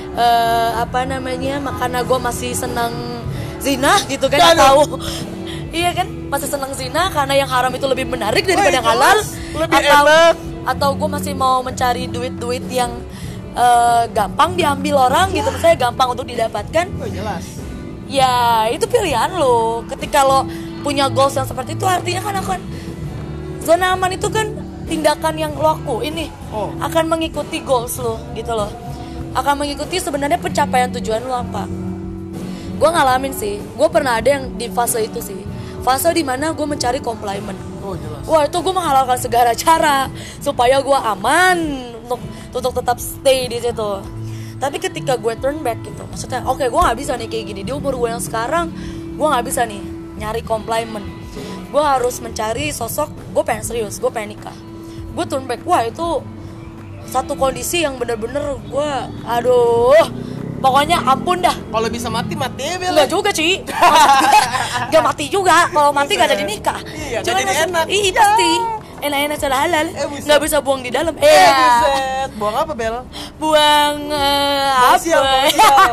karena gue masih senang zina gitu kan, tahu? Iya kan, masih senang zina karena yang haram itu lebih menarik daripada yang halal, atau gue masih mau mencari duit-duit yang gampang diambil orang gitu, misalnya gampang untuk didapatkan. oh jelas. Ya itu pilihan lo. Ketika lo punya goals yang seperti itu, artinya kan akan zona aman itu kan tindakan yang lo lakuin nih akan mengikuti goals lo gitu loh, akan mengikuti sebenarnya pencapaian tujuan lo apa. Gue ngalamin sih, gue pernah ada yang di fase itu sih, fase dimana gue mencari komplimen. Oh jelas. Wah itu gue menghalalkan segala cara supaya gue aman untuk tetap stay di situ. Tapi ketika gue turn back gitu, maksudnya oke, gue nggak bisa nih kayak gini di umur gue yang sekarang, gue nggak bisa nih nyari komplimen. Gue harus mencari sosok, gue pengen serius, gue pengen nikah. Gue turn back, wah itu satu kondisi yang bener-bener gue, pokoknya ampun dah. Kalau bisa mati Bel. Enggak juga Ci. Gak mati juga. Kalau mati gak jadi nikah. Iya, Cuma jadi enak. Iya pasti. Enak-enak secara halal. Gak bisa buang di dalam. Buset. Buang apa Bel? Buang apa?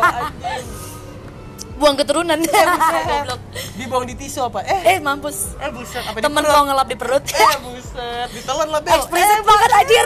Buang keturunan. Goblok. Dibuang di tisu apa? Mampus. Buset. Apa Temen lo ngelap di perut. Buset. Ditelan lah Bel. Ekspresif banget anjir.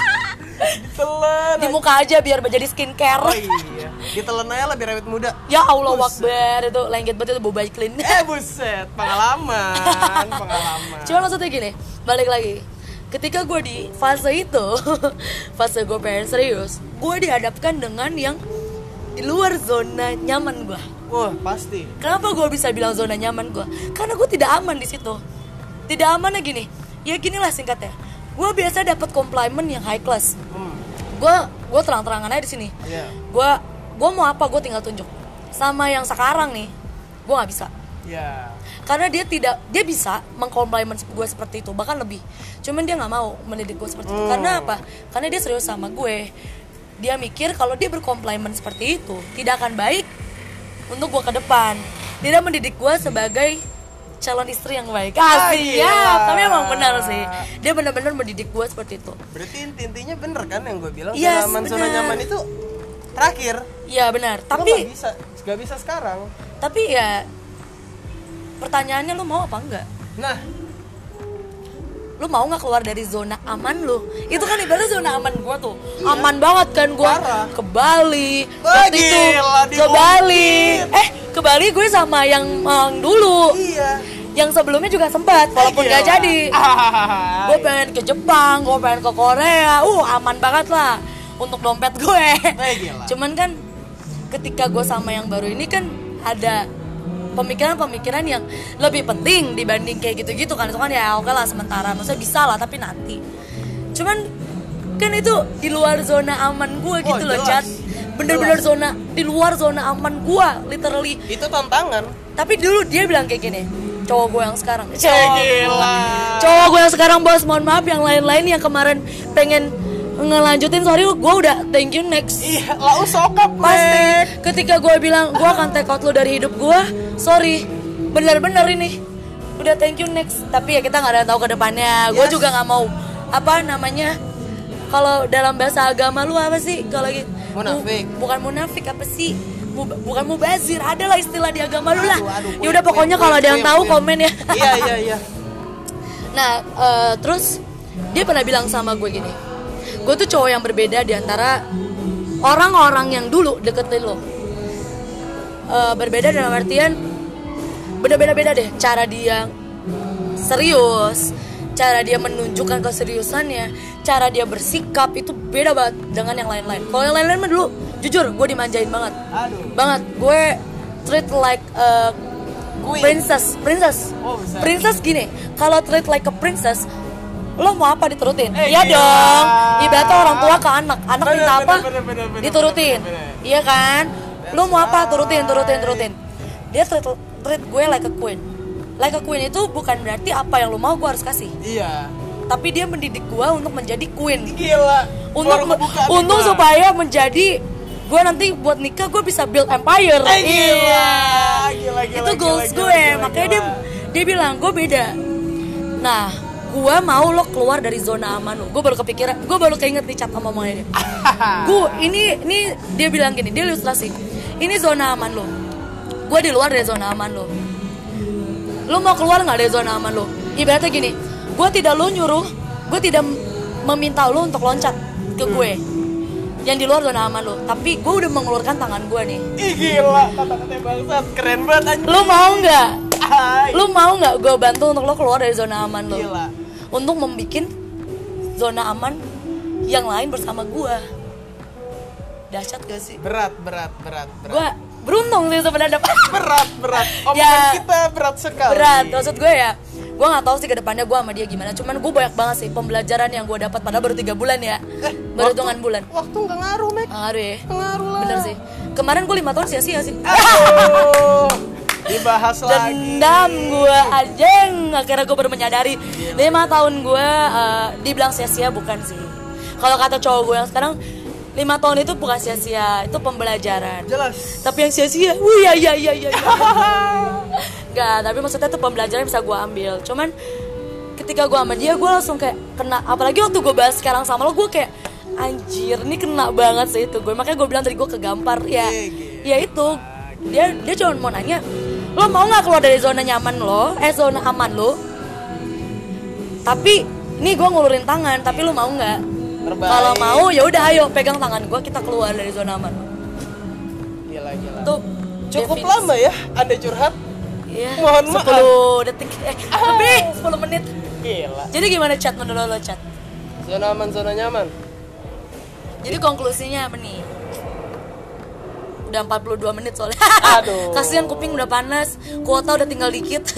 Ditelan. Di muka aja biar jadi skincare. Oh iya. Ditelan aja lah biar awet muda. Ya Allah Akbar, itu lengket banget itu bau clean. Buset. Pengalaman. Cuma maksudnya gini, balik lagi. Ketika gue di fase itu, fase gue pengen serius, gue dihadapkan dengan yang di luar zona nyaman gue. Wah pasti. Kenapa gue bisa bilang zona nyaman gue? Karena gue tidak aman di situ. Tidak amannya gini, ya ginilah singkatnya. Gue biasa dapat komplimen yang high class. Gue terang-terangan aja di sini. Yeah. Gue mau apa, gue tinggal tunjuk. Sama yang sekarang nih, gue nggak bisa. Yeah. Karena dia bisa mengkomplimen gue seperti itu, bahkan lebih. Cuman dia nggak mau mendidik gue seperti itu. Karena apa? Karena dia serius sama gue. Dia mikir kalau dia berkomplimen seperti itu tidak akan baik untuk gue ke depan. Tidak mendidik gue sebagai calon istri yang baik. Tapi emang benar sih. Dia benar-benar mendidik gue seperti itu. Berarti intinya bener kan yang gue bilang, zona nyaman itu terakhir. Iya benar. Tapi gak bisa sekarang. Tapi ya pertanyaannya lu mau apa enggak? Nah, lu mau nggak keluar dari zona aman lu? Itu kan ibaratnya zona aman gue tuh. Aman banget kan gue. Ke Bali. Waktu itu ke Bali. Ke Bali gue sama yang dulu. Iya. Yang sebelumnya juga sempat, walaupun gak jadi. Gue pengen ke Jepang, gue pengen ke Korea. Aman banget lah untuk dompet gue. Cuman kan ketika gue sama yang baru ini kan ada pemikiran-pemikiran yang lebih penting dibanding kayak gitu-gitu kan. Itu kan ya oke lah sementara, maksudnya bisa lah tapi nanti. Cuman kan itu di luar zona aman gue gitu loh, Chat. Bener-bener zona di luar zona aman gue, literally. Itu tantangan. Tapi dulu dia bilang kayak gini, cowok gue yang sekarang. Cowok gue yang sekarang bos, mohon maaf yang lain-lain yang kemarin pengen ngelanjutin, sorry gue udah thank you next. Iya, lau sokap pasti. Ketika gue bilang gue akan take out lo dari hidup gue, sorry, bener-bener ini udah thank you next. Tapi ya kita nggak ada yang tahu ke depannya. Gue juga nggak mau kalau dalam bahasa agama lu apa sih kalau gitu? Munafik. Bukan munafik, apa sih? bukan mubazir, ada lah istilah di agama lu lah. Ya udah Queen, pokoknya kalau ada yang tahu komen ya. Iya. Nah, terus dia pernah bilang sama gue gini, gue tuh cowok yang berbeda di antara orang-orang yang dulu deketin lo. Berbeda dalam artian beda-beda deh cara dia serius, cara dia menunjukkan keseriusannya, cara dia bersikap itu beda banget dengan yang lain-lain. Kalau yang lain-lain mah dulu jujur gue dimanjain banget. Banget. Gue treat like a princess. Princess gini, kalau treat like a princess, lo mau apa diturutin? Iya dong. Ibaratnya orang tua ke anak minta apa? Diturutin. Iya kan? Lo mau apa? Turutin. Dia treat gue like a queen. Like a queen itu bukan berarti apa yang lo mau gue harus kasih. Iya. Tapi dia mendidik gue untuk menjadi queen. Gila. Untuk supaya menjadi gue nanti buat nikah gue bisa build empire. Gila. Itu goals gue. Makanya dia bilang gue beda. Nah, gue mau lo keluar dari zona aman lo. Gue baru keinget nih chat sama mamanya dia. Ini dia bilang gini, dia ilustrasi. Ini zona aman lo. Gue di luar dari zona aman lo. Lo mau keluar nggak dari zona aman lo? Ibaratnya gini, gue tidak meminta lo untuk loncat ke gue yang di luar zona aman lo, tapi gue udah mengeluarkan tangan gue nih. Ih gila, kata-katanya bangsat, keren banget anjing. Lo mau nggak gue bantu untuk lo keluar dari zona aman lo? Gila. Untuk membuat zona aman yang lain bersama gue. Dahsyat gak sih? Berat. Gue beruntung sih sebenarnya. Berat. Omongan kita berat sekali. Berat, maksud gue ya. Gue nggak tahu sih kedepannya gue sama dia gimana. Cuman gue banyak banget sih pembelajaran yang gue dapat. Padahal baru 3 bulan ya. Baru hitungan bulan. Waktu nggak ngaruh, Mek. Ngaruh ya. Ngaruh lah. Bener sih. Kemarin gue 5 tahun sia-sia sih. Aduh. Dibahas lagi. Dendam gue anjing. Akhirnya gue baru menyadari 5 tahun gue dibilang sia-sia bukan sih. Kalau kata cowok gue yang sekarang 5 tahun itu bukan sia-sia, itu pembelajaran. Jelas. Tapi yang sia-sia, iya. Enggak, tapi maksudnya itu pembelajaran yang bisa gue ambil. Cuman ketika gue sama dia, gue langsung kayak kena. Apalagi waktu gue bahas sekarang sama lo, gue kayak anjir, ini kena banget sih itu gue. Makanya gue bilang tadi gue kegampar. Ya itu, dia cuma mau nanya, lo mau nggak keluar dari zona nyaman lo, zona aman lo? Tapi, ini gue ngulurin tangan, tapi lo mau nggak? Kalau mau ya udah ayo pegang tangan gue, kita keluar dari zona aman. Gila. Tuh cukup lama ya Anda curhat. Iya. Mohon maaf. 10 detik lebih 10 menit. Gila. Jadi gimana chat menurut lo chat? Zona aman, zona nyaman. Jadi konklusinya apa nih? Udah 42 menit soalnya. Aduh. Kasihan kuping udah panas, kuota udah tinggal dikit.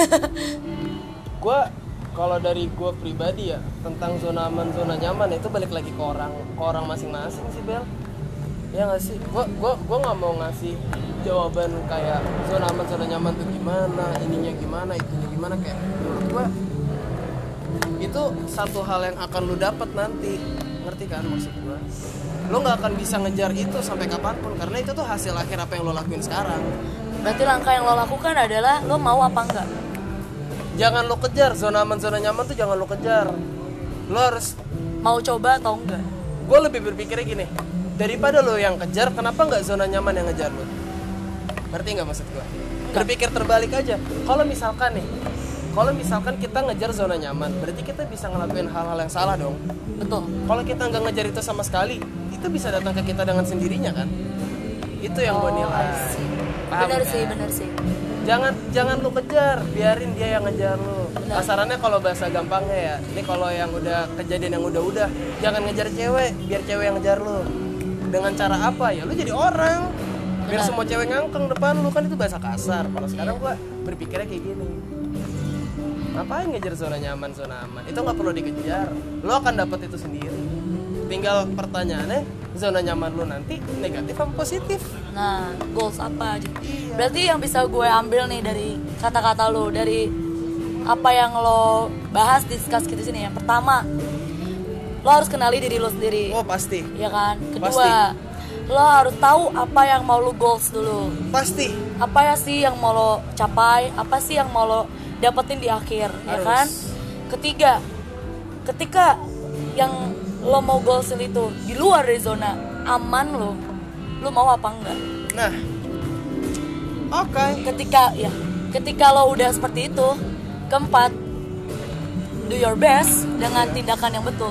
Kalau dari gue pribadi ya, tentang zona aman, zona nyaman itu balik lagi ke orang masing-masing sih, Bel. Ya nggak sih? Gue nggak mau ngasih jawaban kayak zona aman, zona nyaman tuh gimana, ininya gimana, itunya gimana. Kayak menurut gue itu satu hal yang akan lu dapat nanti, ngerti kan maksud gue? Lo nggak akan bisa ngejar itu sampai kapanpun, karena itu tuh hasil akhir apa yang lo lakuin sekarang. Berarti langkah yang lo lakukan adalah lo mau apa enggak? Jangan lo kejar zona aman, zona nyaman tuh jangan lo kejar. Lo harus mau coba atau enggak. Gue lebih berpikirnya gini, daripada lo yang kejar, kenapa nggak zona nyaman yang ngejar lo? Ngerti nggak maksud gue? Berpikir terbalik aja. Kalau misalkan kita ngejar zona nyaman, berarti kita bisa ngelakuin hal-hal yang salah dong. Betul. Kalau kita nggak ngejar itu sama sekali, itu bisa datang ke kita dengan sendirinya kan? Itu yang gue nilai. Benar sih. Jangan lu kejar, biarin dia yang ngejar lu. Kasarannya kalau bahasa gampangnya ya, ini kalau yang udah kejadian yang udah, jangan ngejar cewek, biar cewek yang ngejar lu. Dengan cara apa ya? Lu jadi orang. Biar semua cewek ngangkeng depan lu, kan itu bahasa kasar. Kalau sekarang gua berpikirnya kayak gini. Ngapain ngejar zona nyaman, zona aman? Itu nggak perlu dikejar. Lu akan dapat itu sendiri. Tinggal pertanyaannya, zona nyaman lu nanti negatif apa positif? Nah, goals apa aja? Iya. Berarti yang bisa gue ambil nih dari kata-kata lo, dari apa yang lo bahas, discuss gitu sini. Yang pertama, lo harus kenali diri lo sendiri. Oh pasti. Iya kan? Kedua, pasti. Lo harus tahu apa yang mau lo goals dulu. Pasti. Apa ya sih yang mau lo capai? Apa sih yang mau lo dapetin di akhir? Harus. Ya kan? Ketiga, ketika yang lo mau goalsin itu di luar dari zona aman lo mau apa enggak? Nah, Oke. Ketika lo udah seperti itu, keempat, do your best dengan tindakan yang betul.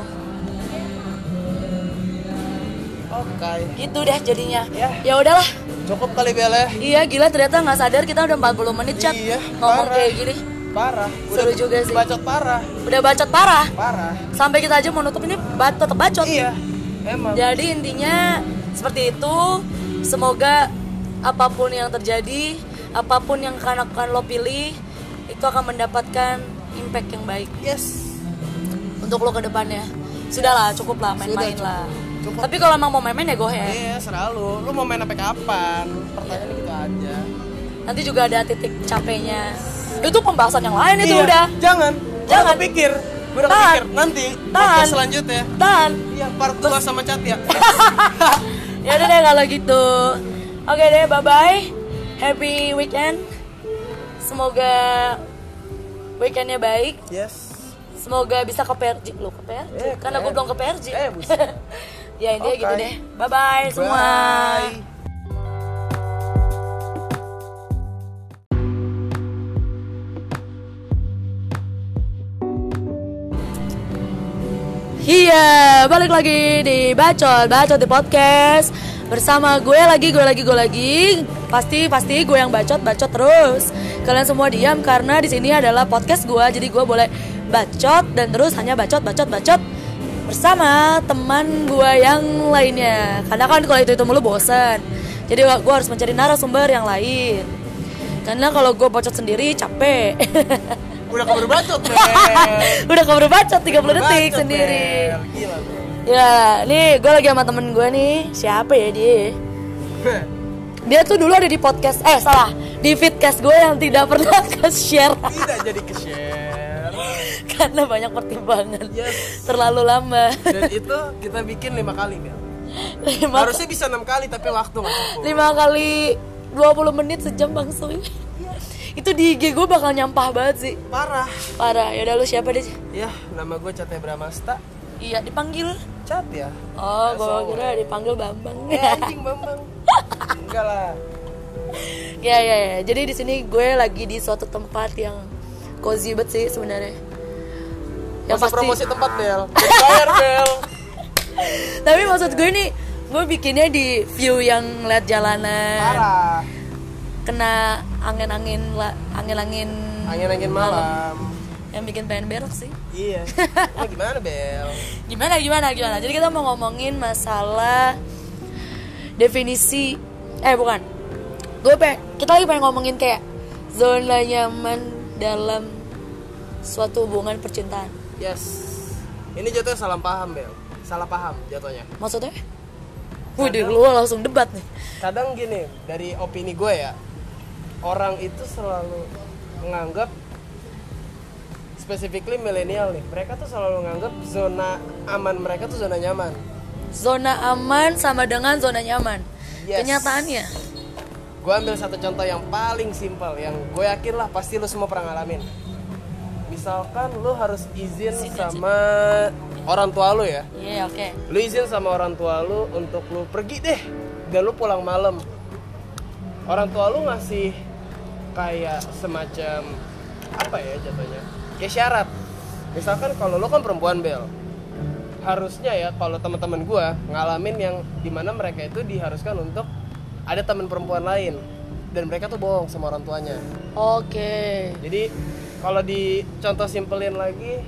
Oke. Gitu deh jadinya. Ya. Ya udahlah. Cukup kali Bel ya. Iya gila, ternyata nggak sadar kita udah 40 menit chat Iya, ngomong parah. kayak gini. Parah. Seru juga sih. Bacot parah. Udah bacot parah. Parah. Sampai kita aja mau nutup ini tetap bacot. Iya. Emang. Jadi intinya seperti itu. Semoga apapun yang terjadi, apapun yang akan lo pilih, itu akan mendapatkan impact yang baik. Yes. Untuk lo ke depannya. Sudahlah, cukup lah main-main lah. Cukup. Tapi kalau emang mau main-main ya go ahead. Iya, selalu. Lu mau main sampai kapan? Pertanyaan gitu aja. Nanti juga ada titik capeknya. Itu pembahasan yang lain itu Iya. udah. Jangan. Jangan. Gua pikir. Gue udah Tahan. pikir nanti Tahan. podcast selanjutnya. Dan Iya, part 2 sama chat ya. ya udah deh kalau gitu. Oke deh, bye bye. Happy weekend. Semoga weekendnya baik. Yes. Semoga bisa ke PRJ. Lo ke PRJ? Karena gue belum ke PRJ. buset. Ya intinya Oke. gitu deh. Bye bye semua. Bye. Iya, balik lagi di Bacot di podcast bersama gue lagi. Pasti gue yang bacot terus. Kalian semua diam karena di sini adalah podcast gue, jadi gue boleh bacot dan terus hanya bacot bersama teman gue yang lainnya. Karena kan kalau itu mulu bosan. Jadi gue harus mencari narasumber yang lain. Karena kalau gue bacot sendiri capek. Udah keburu bacot, Bel. Udah keburu bacot 30 detik Bacot, sendiri. Bel. Gila, Bel. Ya, nih gue lagi sama temen gue nih. Siapa ya dia? Dia tuh dulu ada di podcast, di feedcast gue yang tidak pernah ke-share. Tidak jadi ke-share. Karena banyak pertimbangan. Yes. Terlalu lama. Dan itu kita bikin 5 kali, Bel. Harusnya bisa 6 kali tapi waktu nggak cukup. 5 kali 20 menit sejam bang Soy. Itu di IG gue bakal nyampah banget sih. Parah. Ya udah lu siapa deh? Ya, nama gue Catya Bramasta. Iya, dipanggil. Cat ya. Oh, gue kira dipanggil Bambang. Anjing Bambang. Enggak lah. Ya. Jadi di sini gue lagi di suatu tempat yang cozy banget sih sebenarnya. Yang Masa promosi tempat, Bel. Bayar, Bel. Tapi maksud gue nih, gue bikinnya di view yang ngeliat jalanan. Parah. Kena angin-angin malam. yang bikin pengen berak sih. Iya. Oh, gimana, Bel? Gimana? Jadi kita mau ngomongin masalah definisi bukan. Kita lagi pengen ngomongin kayak zona nyaman dalam suatu hubungan percintaan. Yes. Ini jatuhnya salah paham, Bel. Salah paham jatuhnya. Maksudnya? Wih, lu langsung debat nih. Kadang gini, dari opini gue ya, orang itu selalu menganggap, specifically milenial nih, mereka tuh selalu menganggap zona aman mereka tuh zona nyaman. Zona aman sama dengan zona nyaman. Yes. Kenyataannya, Gue ambil satu contoh yang paling simpel, yang gue yakin lah pasti lu semua pernah ngalamin. Misalkan lu harus izin sama orang tua lu ya. iya oke. Lu izin sama orang tua lu untuk lu pergi deh, dan lu pulang malam. Orang tua lu ngasih kayak semacam apa ya jatuhnya, kayak syarat. Misalkan kalau lu kan perempuan, Bel, harusnya ya kalau teman-teman gue ngalamin yang dimana mereka itu diharuskan untuk ada teman perempuan lain, dan mereka tuh bohong sama orang tuanya. Oke. Jadi kalau di contoh simpelin lagi,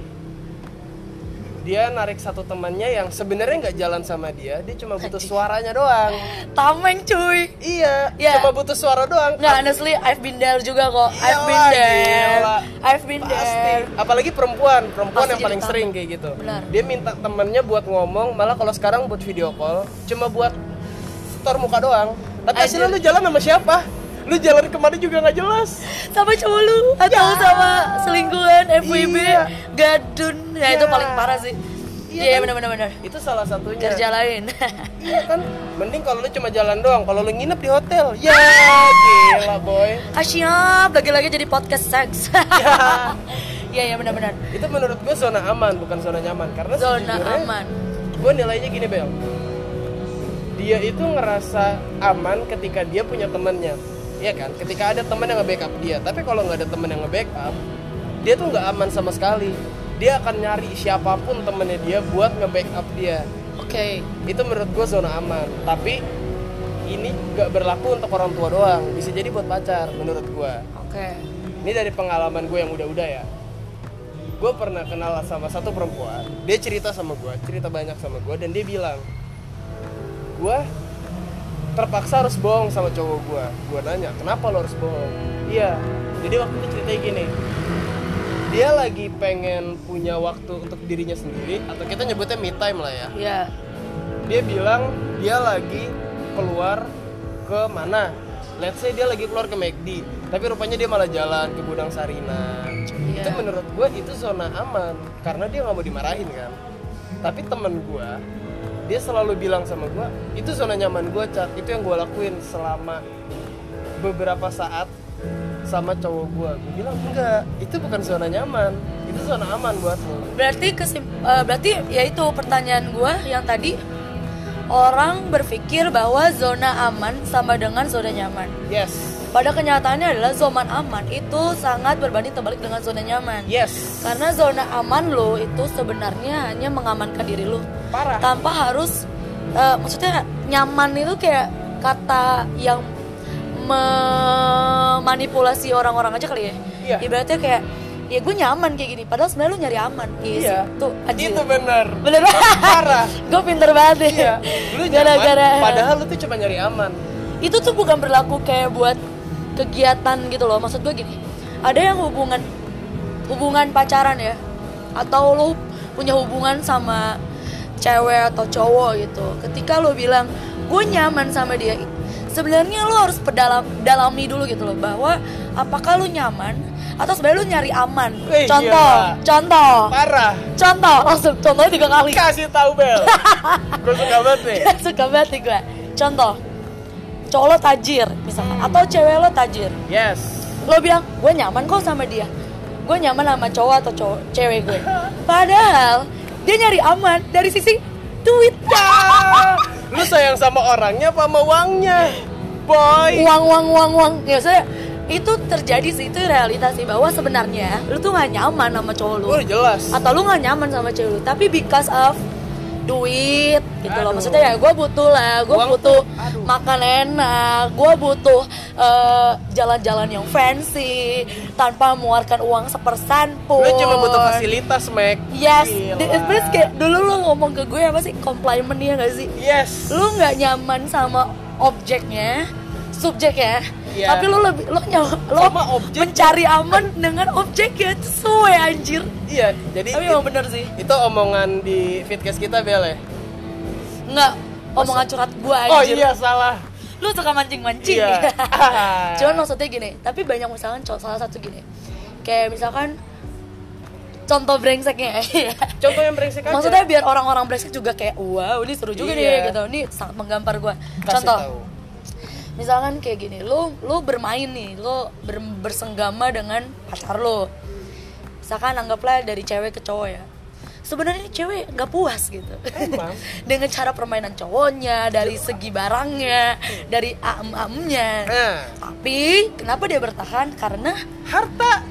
dia narik satu temannya yang sebenarnya nggak jalan sama dia cuma butuh suaranya doang. Tameng cuy. Iya, Ya. cuma butuh suara doang. Nggak, honestly I've been there juga kok. Iyalah, I've been Pasti. there. Apalagi perempuan Pasti yang paling jadi sering kayak gitu. Benar. Dia minta temennya buat ngomong, malah kalau sekarang buat video call cuma buat setor muka doang. Tapi hasilnya lu jalan sama siapa? Lu jalan kemana juga nggak jelas. Sama cowok lu atau sama selingkuhan, FWB, Iya. gadun. Ya itu Iya. paling parah sih. Iya Iya kan? benar. Itu salah satunya. Kerja lain. Iya kan, mending kalau lu cuma jalan doang. Kalau lu nginep di hotel, ya gila boy. Siap, lagi-lagi jadi podcast seks. Ya, Iya benar. itu menurut gue zona aman bukan zona nyaman. Karena Zona sejujurnya, aman. gue nilainya gini, Bel. Dia itu ngerasa aman ketika dia punya temennya. Iya kan, ketika ada teman yang nge-backup dia. Tapi kalau nggak ada teman yang nge-backup, dia tuh nggak aman sama sekali. Dia akan nyari siapapun temennya dia buat nge-backup dia. Oke. Itu menurut gue zona aman. Tapi ini nggak berlaku untuk orang tua doang, bisa jadi buat pacar menurut gue. Oke. Ini dari pengalaman gue yang udah-udah ya. Gue pernah kenal sama satu perempuan, dia cerita sama gue, cerita banyak sama gue, dan dia bilang, gue terpaksa harus bohong sama cowok gue. Gue nanya, kenapa lo harus bohong? Iya, jadi waktu itu ceritanya gini, dia lagi pengen punya waktu untuk dirinya sendiri, atau kita nyebutnya me time lah ya. Iya. Dia bilang dia lagi keluar ke mana? Let's say dia lagi keluar ke McD, tapi rupanya dia malah jalan ke Gudang Sarina. Iya. Itu menurut gue itu zona aman, karena dia nggak mau dimarahin kan. Tapi temen gue, dia selalu bilang sama gue, itu zona nyaman gue, Cat. Itu yang gue lakuin selama beberapa saat sama cowok gue. Gue bilang enggak, itu bukan zona nyaman, itu zona aman buat lo. Berarti ya itu pertanyaan gue yang tadi, orang berpikir bahwa zona aman sama dengan zona nyaman. Yes. Pada kenyataannya adalah zona aman itu sangat berbanding terbalik dengan zona nyaman. Yes. Karena zona aman lo itu sebenarnya hanya mengamankan diri lo. Parah. Tanpa harus, maksudnya nyaman itu kayak kata yang memanipulasi orang-orang aja kali ya. Iya. Ibaratnya kayak, ya gue nyaman kayak gini, padahal sebenarnya lu nyari aman. Iya. Tuh, anjir. Itu benar. Bener. Parah. Gue pinter banget Iya. ya. Lu nyaman, padahal lu tuh cuma nyari aman. Itu tuh bukan berlaku kayak buat kegiatan gitu loh. Maksud gue gini, ada yang hubungan pacaran ya, atau lu punya hubungan sama cewek atau cowok gitu. Ketika lu bilang gue nyaman sama dia, sebenarnya lu harus dalami dulu gitu loh, bahwa apakah lu nyaman atau sebenarnya lu nyari aman. Contoh Parah. langsung contohnya 3 kali. Kasih tahu Bel. Gue suka banget nih. Suka banget nih gue. Contoh, cowok lo tajir misalkan, atau cewek lo tajir. Yes. Lo bilang gue nyaman kok sama dia, gue nyaman sama cowok atau cewek gue. Padahal dia nyari aman dari sisi duit. Lu sayang sama orangnya apa sama uangnya, boy? Uang. Ya saya itu terjadi sih, itu realitas sih, bahwa sebenarnya lu tuh gak nyaman sama cowok lu. Oh jelas. Atau lu gak nyaman sama cewek lu, tapi because of duit gitu loh. Aduh. Maksudnya ya gue butuh lah, gue butuh makan enak, gue butuh jalan-jalan yang fancy tanpa mengeluarkan uang sepersen pun. Lu cuma butuh fasilitas, Mac. Yes. Gila. Kayak dulu lu ngomong ke gue apa sih, komplimen ya gak sih? Yes. Lu nggak nyaman sama objeknya, subjeknya, Iya. tapi lo Sama objek. mencari aman dengan objeknya. Itu sesuai anjir. Iya, jadi Tapi emang bener sih. itu omongan di fitcast kita, Bel ya? Nggak, omongan curhat gue Oh anjir. iya, salah. Lu suka mancing-mancing. Iya. Cuman maksudnya gini, tapi banyak misalkan salah satu gini, kayak misalkan contoh brengseknya. Contoh yang brengsek aja. Maksudnya biar orang-orang brengsek juga kayak, wow ini seru juga Iya. nih gitu. Ini sangat menggampar gue. Kasih Contoh, tahu. misalkan kayak gini, lu bermain nih, lu bersenggama dengan pacar lu. Misalkan anggaplah dari cewek ke cowok ya. Sebenarnya cewek nggak puas gitu. Emang. Dengan cara permainan cowoknya, dari segi barangnya, dari am-amnya. Nah. Tapi kenapa dia bertahan? Karena Harta.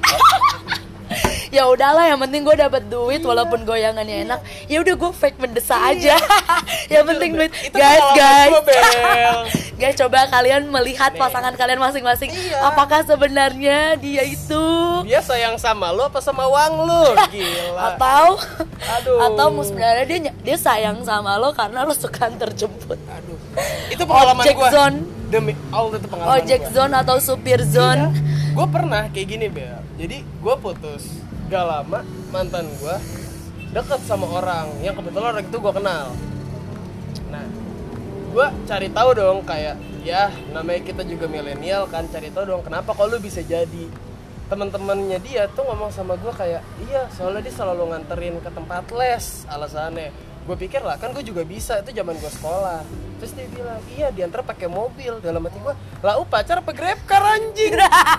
ya udahlah, yang penting gue dapet duit walaupun goyangannya enak. Ya udah gue fake mendesak aja. Yang penting duit. Itu Guys, pengalaman gua, Bel. guys, coba kalian melihat pasangan kalian masing-masing. Iya. Apakah sebenarnya dia itu Dia sayang sama lu apa sama uang lu? Gila. atau sebenarnya dia sayang sama lo karena lo suka antar jemput. Aduh. Itu pengalaman Ojek gua. zone. Demi Allah itu pengalaman Ojek gua. zone atau supir zone. Gue pernah kayak gini, Bel. Jadi gue putus gak lama, mantan gue deket sama orang yang kebetulan orang itu gue kenal. Nah, gue cari tahu dong, kayak ya namanya kita juga milenial kan, cari tahu dong kenapa kok lu bisa jadi. Teman-temannya dia tuh ngomong sama gue kayak, iya soalnya dia selalu nganterin ke tempat les, alasannya. Gue pikir lah, kan gue juga bisa, itu zaman gue sekolah. Terus dia bilang, iya diantar pakai mobil. Dalam hati gue, lah pacar apa grabcar anjing.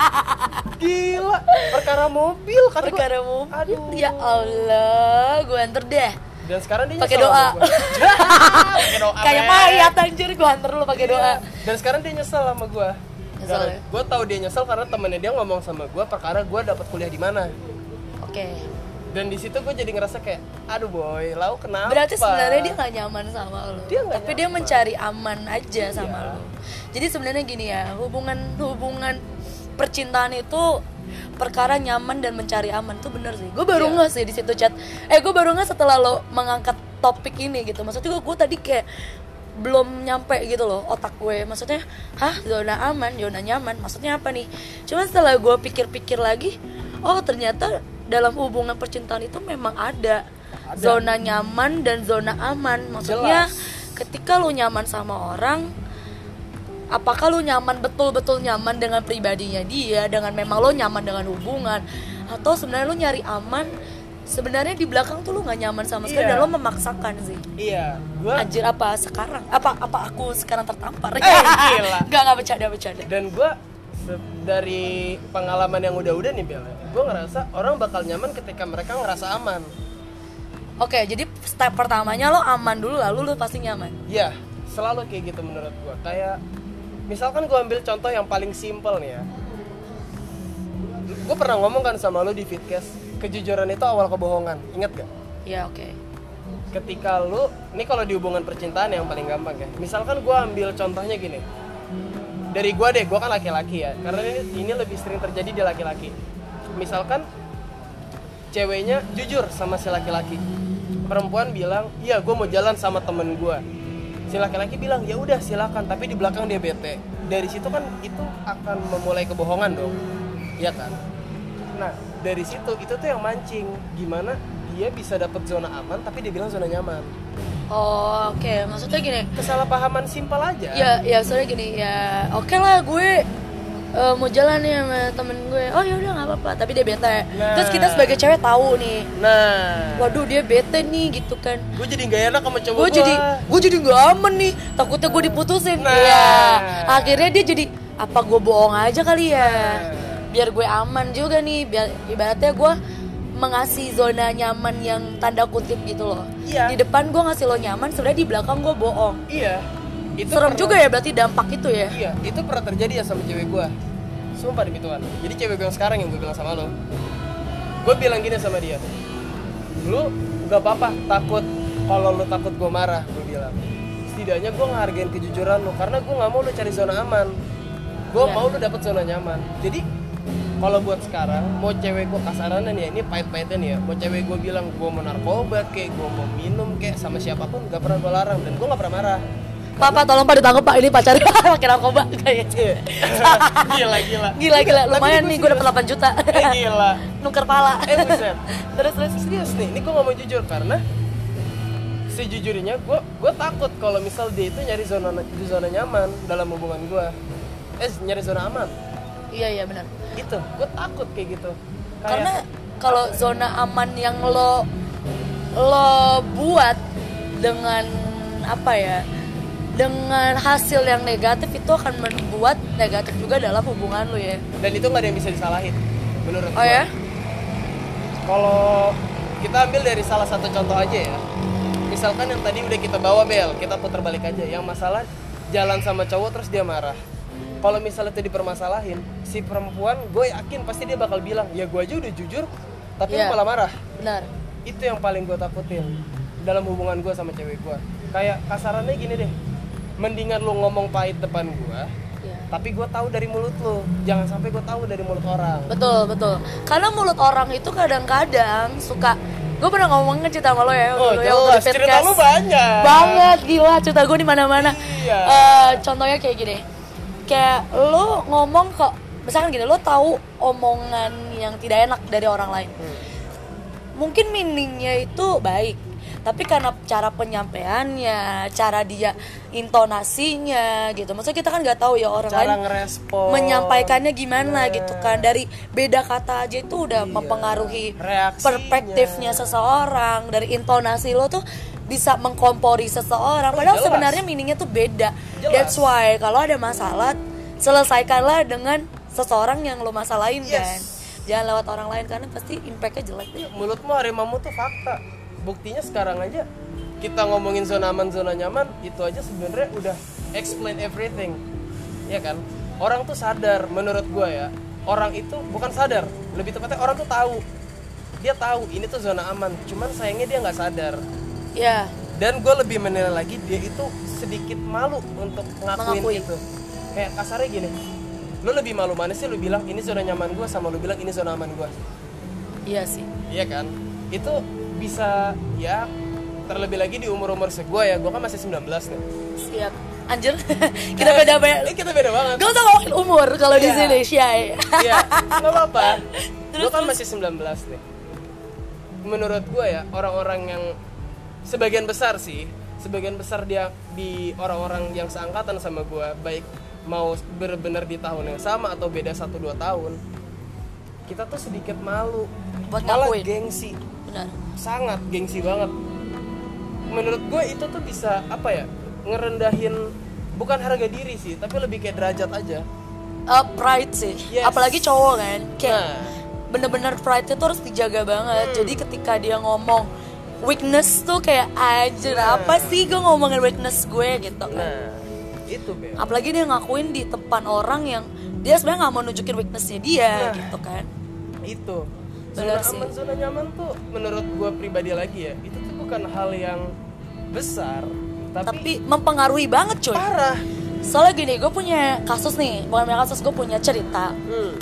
Gila, perkara mobil kan. Perkara mobil. Aduh. Ya Allah, gue anter deh. Dan sekarang dia Pakai nyesel doa. sama gua. Pakai doa. Kayak men. mayat anjir, gue anter lu pakai doa. Iya. Dan sekarang dia nyesel sama gue. Nyesel ya? Gue tahu dia nyesel karena temennya dia ngomong sama gue perkara gue dapat kuliah di mana. Oke. Dan di situ gue jadi ngerasa kayak, aduh boy, lau kenapa? Berarti sebenarnya dia nggak nyaman sama lo. Dia nggak tapi dia nyaman. mencari aman aja sama Iya. lo. Jadi sebenarnya gini ya, hubungan percintaan itu perkara nyaman dan mencari aman tuh bener sih. Gue baru Iya. nggak sih di situ chat. Gue baru nggak setelah lo mengangkat topik ini gitu. Maksudnya gue tadi kayak belum nyampe gitu loh otak gue. Maksudnya, zona aman, zona nyaman. Maksudnya apa nih? Cuman setelah gue pikir-pikir lagi, oh ternyata dalam hubungan percintaan itu memang ada zona nyaman dan zona aman. Maksudnya ketika lu nyaman sama orang, apakah lu nyaman betul-betul nyaman dengan pribadinya dia, dengan memang lo nyaman dengan hubungan, atau sebenarnya lu nyari aman, sebenarnya di belakang tuh lu nggak nyaman sama sekali dan lo memaksakan sih. Iya, gue Anjir, apa sekarang? Apa aku sekarang tertampar? gila. Nggak bercanda. Dan gue dari pengalaman yang udah-udah nih Bel, gue ngerasa orang bakal nyaman ketika mereka ngerasa aman. Oke, jadi step pertamanya lo aman dulu, lalu lo pasti nyaman. Iya, selalu kayak gitu menurut gue. Kayak misalkan gue ambil contoh yang paling simpel nih ya. Gue pernah ngomong kan sama lo di Fitcast, kejujuran itu awal kebohongan. Ingat gak? Ya oke. Ketika lo, ini kalau di hubungan percintaan yang paling gampang ya. Misalkan gue ambil contohnya gini. Dari gue deh, gue kan laki-laki ya. Karena ini lebih sering terjadi di laki-laki. Misalkan ceweknya jujur sama si laki-laki. Perempuan bilang, iya gue mau jalan sama temen gue. Si laki-laki bilang, ya udah silakan. Tapi di belakang dia bete. Dari situ kan itu akan memulai kebohongan dong. Iya kan? Nah dari situ itu tuh yang mancing. Gimana dia bisa dapet zona aman tapi dia bilang zona nyaman. Oh, oke. Maksudnya gini. Kesalahpahaman simpel aja. Ya soalnya gini ya. Oke lah, gue mau jalan nih sama temen gue. Oh ya udah nggak apa-apa. Tapi dia bete. Nah. Terus kita sebagai cewek tahu nih. Nah, Waduh dia bete nih gitu kan. gue jadi gak enak sama cowok Gue jadi nggak aman nih. Takutnya gue diputusin. Nah. Iya. Akhirnya dia jadi apa gue bohong aja kali ya. Nah. Biar gue aman juga nih. Biar ibaratnya gue mengasih zona nyaman yang tanda kutip gitu loh. Iya. Di depan gue ngasih lo nyaman, sebenarnya di belakang gue bohong. Iya. Itu Serem pernah- juga ya berarti dampak itu ya. Iya, itu pernah terjadi ya sama cewek gue. Sumpah demi Tuhan. Jadi cewek gue yang sekarang yang gue bilang sama lo. Gue bilang gini sama dia. Lu gak apa-apa takut kalau lu takut gue marah, gue bilang. Setidaknya gue ngehargain kejujuran lu karena gue nggak mau lu cari zona aman. Gue Iya. mau lu dapet zona nyaman. Jadi kalau buat sekarang mau cewek gue kasarannya nih ya, ini pahit-pahitnya nih ya. Mau cewek gue bilang gue mau narkoba kayak gue mau minum kayak sama siapapun gak pernah gue larang dan gue gak pernah marah. Pak tolong Pak ditangkap Pak, ini pacarnya pakai narkoba kayaknya. Gila lumayan nih gue dapat 8 juta. Gila. Nuker pala. Buset. Terus Serius nih, ini gue gak mau jujur karena sejujurnya gue takut kalau misal dia itu nyari zona nyaman dalam hubungan gue. Nyari zona aman. Iya benar. Itu, gue takut kayak gitu. Karena kalau zona aman yang lo buat dengan apa ya? Dengan hasil yang negatif itu akan membuat negatif juga dalam hubungan lo ya. Dan itu nggak ada yang bisa disalahin menurut Oh gue. ya? Kalau kita ambil dari salah satu contoh aja ya. Misalkan yang tadi udah kita bawa Bel, kita putar balik aja. Yang masalah jalan sama cowok terus dia marah. Kalau misalnya itu dipermasalahin, si perempuan gue yakin pasti dia bakal bilang, ya gue aja udah jujur, tapi Iya. lu malah marah. Benar. Itu yang paling gue takutin dalam hubungan gue sama cewek gue. Kayak kasarannya gini deh, mendingan lu ngomong pahit depan gue, Iya. tapi gue tahu dari mulut lu, jangan sampai gue tahu dari mulut orang. Betul. Karena mulut orang itu kadang-kadang suka. Gue pernah ngomongin cerita sama lo ya. Oh dulu ya, jelas, waktu di cerita podcast. lu banyak. Banget, gila cerita gue di mana-mana. Iya. Contohnya kayak gini. Kayak lo ngomong kok, misalkan gini, lo tahu omongan yang tidak enak dari orang lain. Mungkin meaningnya itu baik, tapi karena cara penyampaiannya, cara dia intonasinya gitu. Maksudnya kita kan nggak tahu ya orang Cara lain ngerespon, menyampaikannya gimana gitu kan. Dari beda kata aja itu udah mempengaruhi reaksinya. perspektifnya seseorang. Dari intonasi lo tuh bisa mengkompori seseorang. Padahal jelas. sebenarnya meaningnya tuh beda. Jelas. That's why kalau ada masalah, selesaikanlah dengan seseorang yang lo masalahin Yes. kan. Jangan lewat orang lain karena pasti impactnya jelek deh. Mulutmu harimau tuh fakta. Buktinya sekarang aja kita ngomongin zona aman, zona nyaman, itu aja sebenarnya udah explain everything. Iya kan? orang tuh sadar, menurut gue ya, orang itu bukan sadar, lebih tepatnya orang tuh tahu, dia tahu ini tuh zona aman, cuman sayangnya dia nggak sadar. Ya. Dan gue lebih menilai lagi dia itu sedikit malu untuk ngakuin itu. Kayak kasarnya gini, lu lebih malu mana sih lu bilang ini zona nyaman gue sama lu bilang ini zona aman gue? Iya sih. Iya kan? Itu bisa ya, terlebih lagi di umur-umur segua ya, gue kan masih 19 nih. Siap. Anjir. Kita beda banget. Kita beda banget. Gak usah ngomongin umur kalau di sini, Syai. Iya, nggak apa-apa. Gue kan masih 19 nih. Menurut gue ya, orang-orang yang sebagian besar dia di orang-orang yang seangkatan sama gue, baik mau benar-benar di tahun yang sama atau beda 1-2 tahun, kita tuh sedikit malu, buat malah ngakuin. gengsi. Benar. Sangat gengsi banget. Menurut gue itu tuh bisa apa ya, ngerendahin bukan harga diri sih, tapi lebih kayak derajat aja. Pride sih. Yes. Apalagi cowok kan, kayak Nah, bener-bener pride itu harus dijaga banget. Jadi ketika dia ngomong weakness tuh kayak anjir, apa sih gue ngomongin weakness gue gitu kan. nah itu Bel. Apalagi dia ngakuin di depan orang yang dia sebenarnya nggak mau nunjukin weaknessnya dia gitu kan. Itu Benar zona sih. aman, zona nyaman tuh menurut gue pribadi lagi ya, itu tuh bukan hal yang besar, Tapi mempengaruhi banget cuy. parah. Soalnya gini, gue punya kasus nih, bukan punya kasus, gue punya cerita.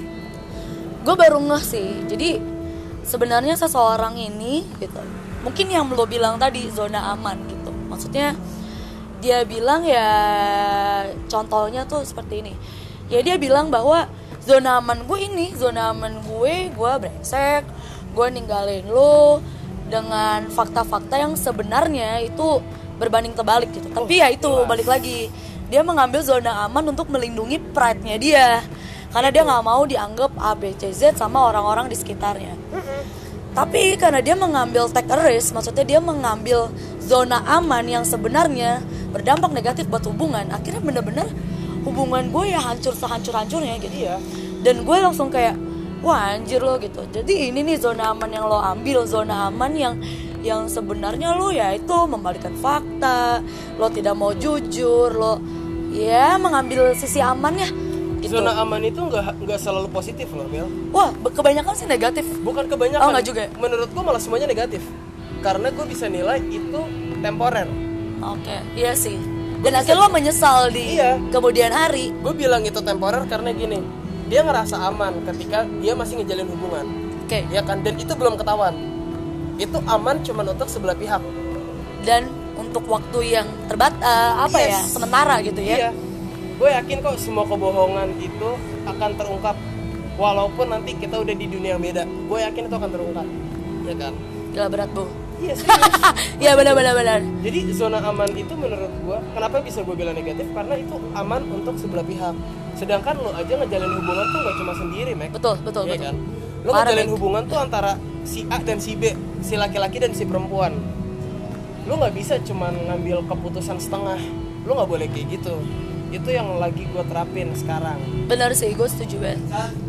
Gue baru ngeh sih. Jadi sebenarnya seseorang ini gitu, mungkin yang lo bilang tadi zona aman gitu. Maksudnya dia bilang ya, contohnya tuh seperti ini. Ya dia bilang bahwa zona aman gue ini, zona aman gue brengsek, gue ninggalin lo dengan fakta-fakta yang sebenarnya itu berbanding terbalik gitu. Tapi ya itu balik lagi, dia mengambil zona aman untuk melindungi pride-nya dia, karena dia nggak mau dianggap A, B, C, Z sama orang-orang di sekitarnya. Tapi karena dia mengambil take a risk, maksudnya dia mengambil zona aman yang sebenarnya berdampak negatif buat hubungan, akhirnya bener-bener hubungan gue ya hancur sehancur-hancurnya gitu. Iya. Dan gue langsung kayak, wah anjir lo gitu. Jadi ini nih zona aman yang lo ambil, zona aman yang sebenarnya lo ya itu membalikkan fakta, lo tidak mau jujur, lo ya mengambil sisi amannya gitu. Zona aman itu nggak selalu positif loh, Bel. Wah, kebanyakan sih negatif. Bukan kebanyakan. Oh, nggak juga. Menurut gue malah semuanya negatif. Karena gue bisa nilai itu temporer. Oke, iya sih. Dan akhirnya lo menyesal di kemudian hari. Gue bilang itu temporer karena gini, dia ngerasa aman ketika dia masih ngejalin hubungan. Oke. Ya kan, dan itu belum ketahuan. Itu aman cuma untuk sebelah pihak. Dan untuk waktu yang sementara gitu ya. Iya. Gue yakin kok semua kebohongan itu akan terungkap, walaupun nanti kita udah di dunia yang beda. Gue yakin itu akan terungkap. Ya kan? Gila berat, Bu. Iya sih. Iya benar. Jadi zona aman itu menurut gue, kenapa bisa gue bilang negatif? Karena itu aman untuk sebelah pihak. Sedangkan lo aja ngejalin hubungan tuh gak cuma sendiri, Mek. Betul. Iya kan? Lo ngejalin hubungan tuh antara si A dan si B, si laki-laki dan si perempuan. Lo nggak bisa cuma ngambil keputusan setengah. Lo nggak boleh kayak gitu. Itu yang lagi gue terapin sekarang. Benar sih, gue setuju banget.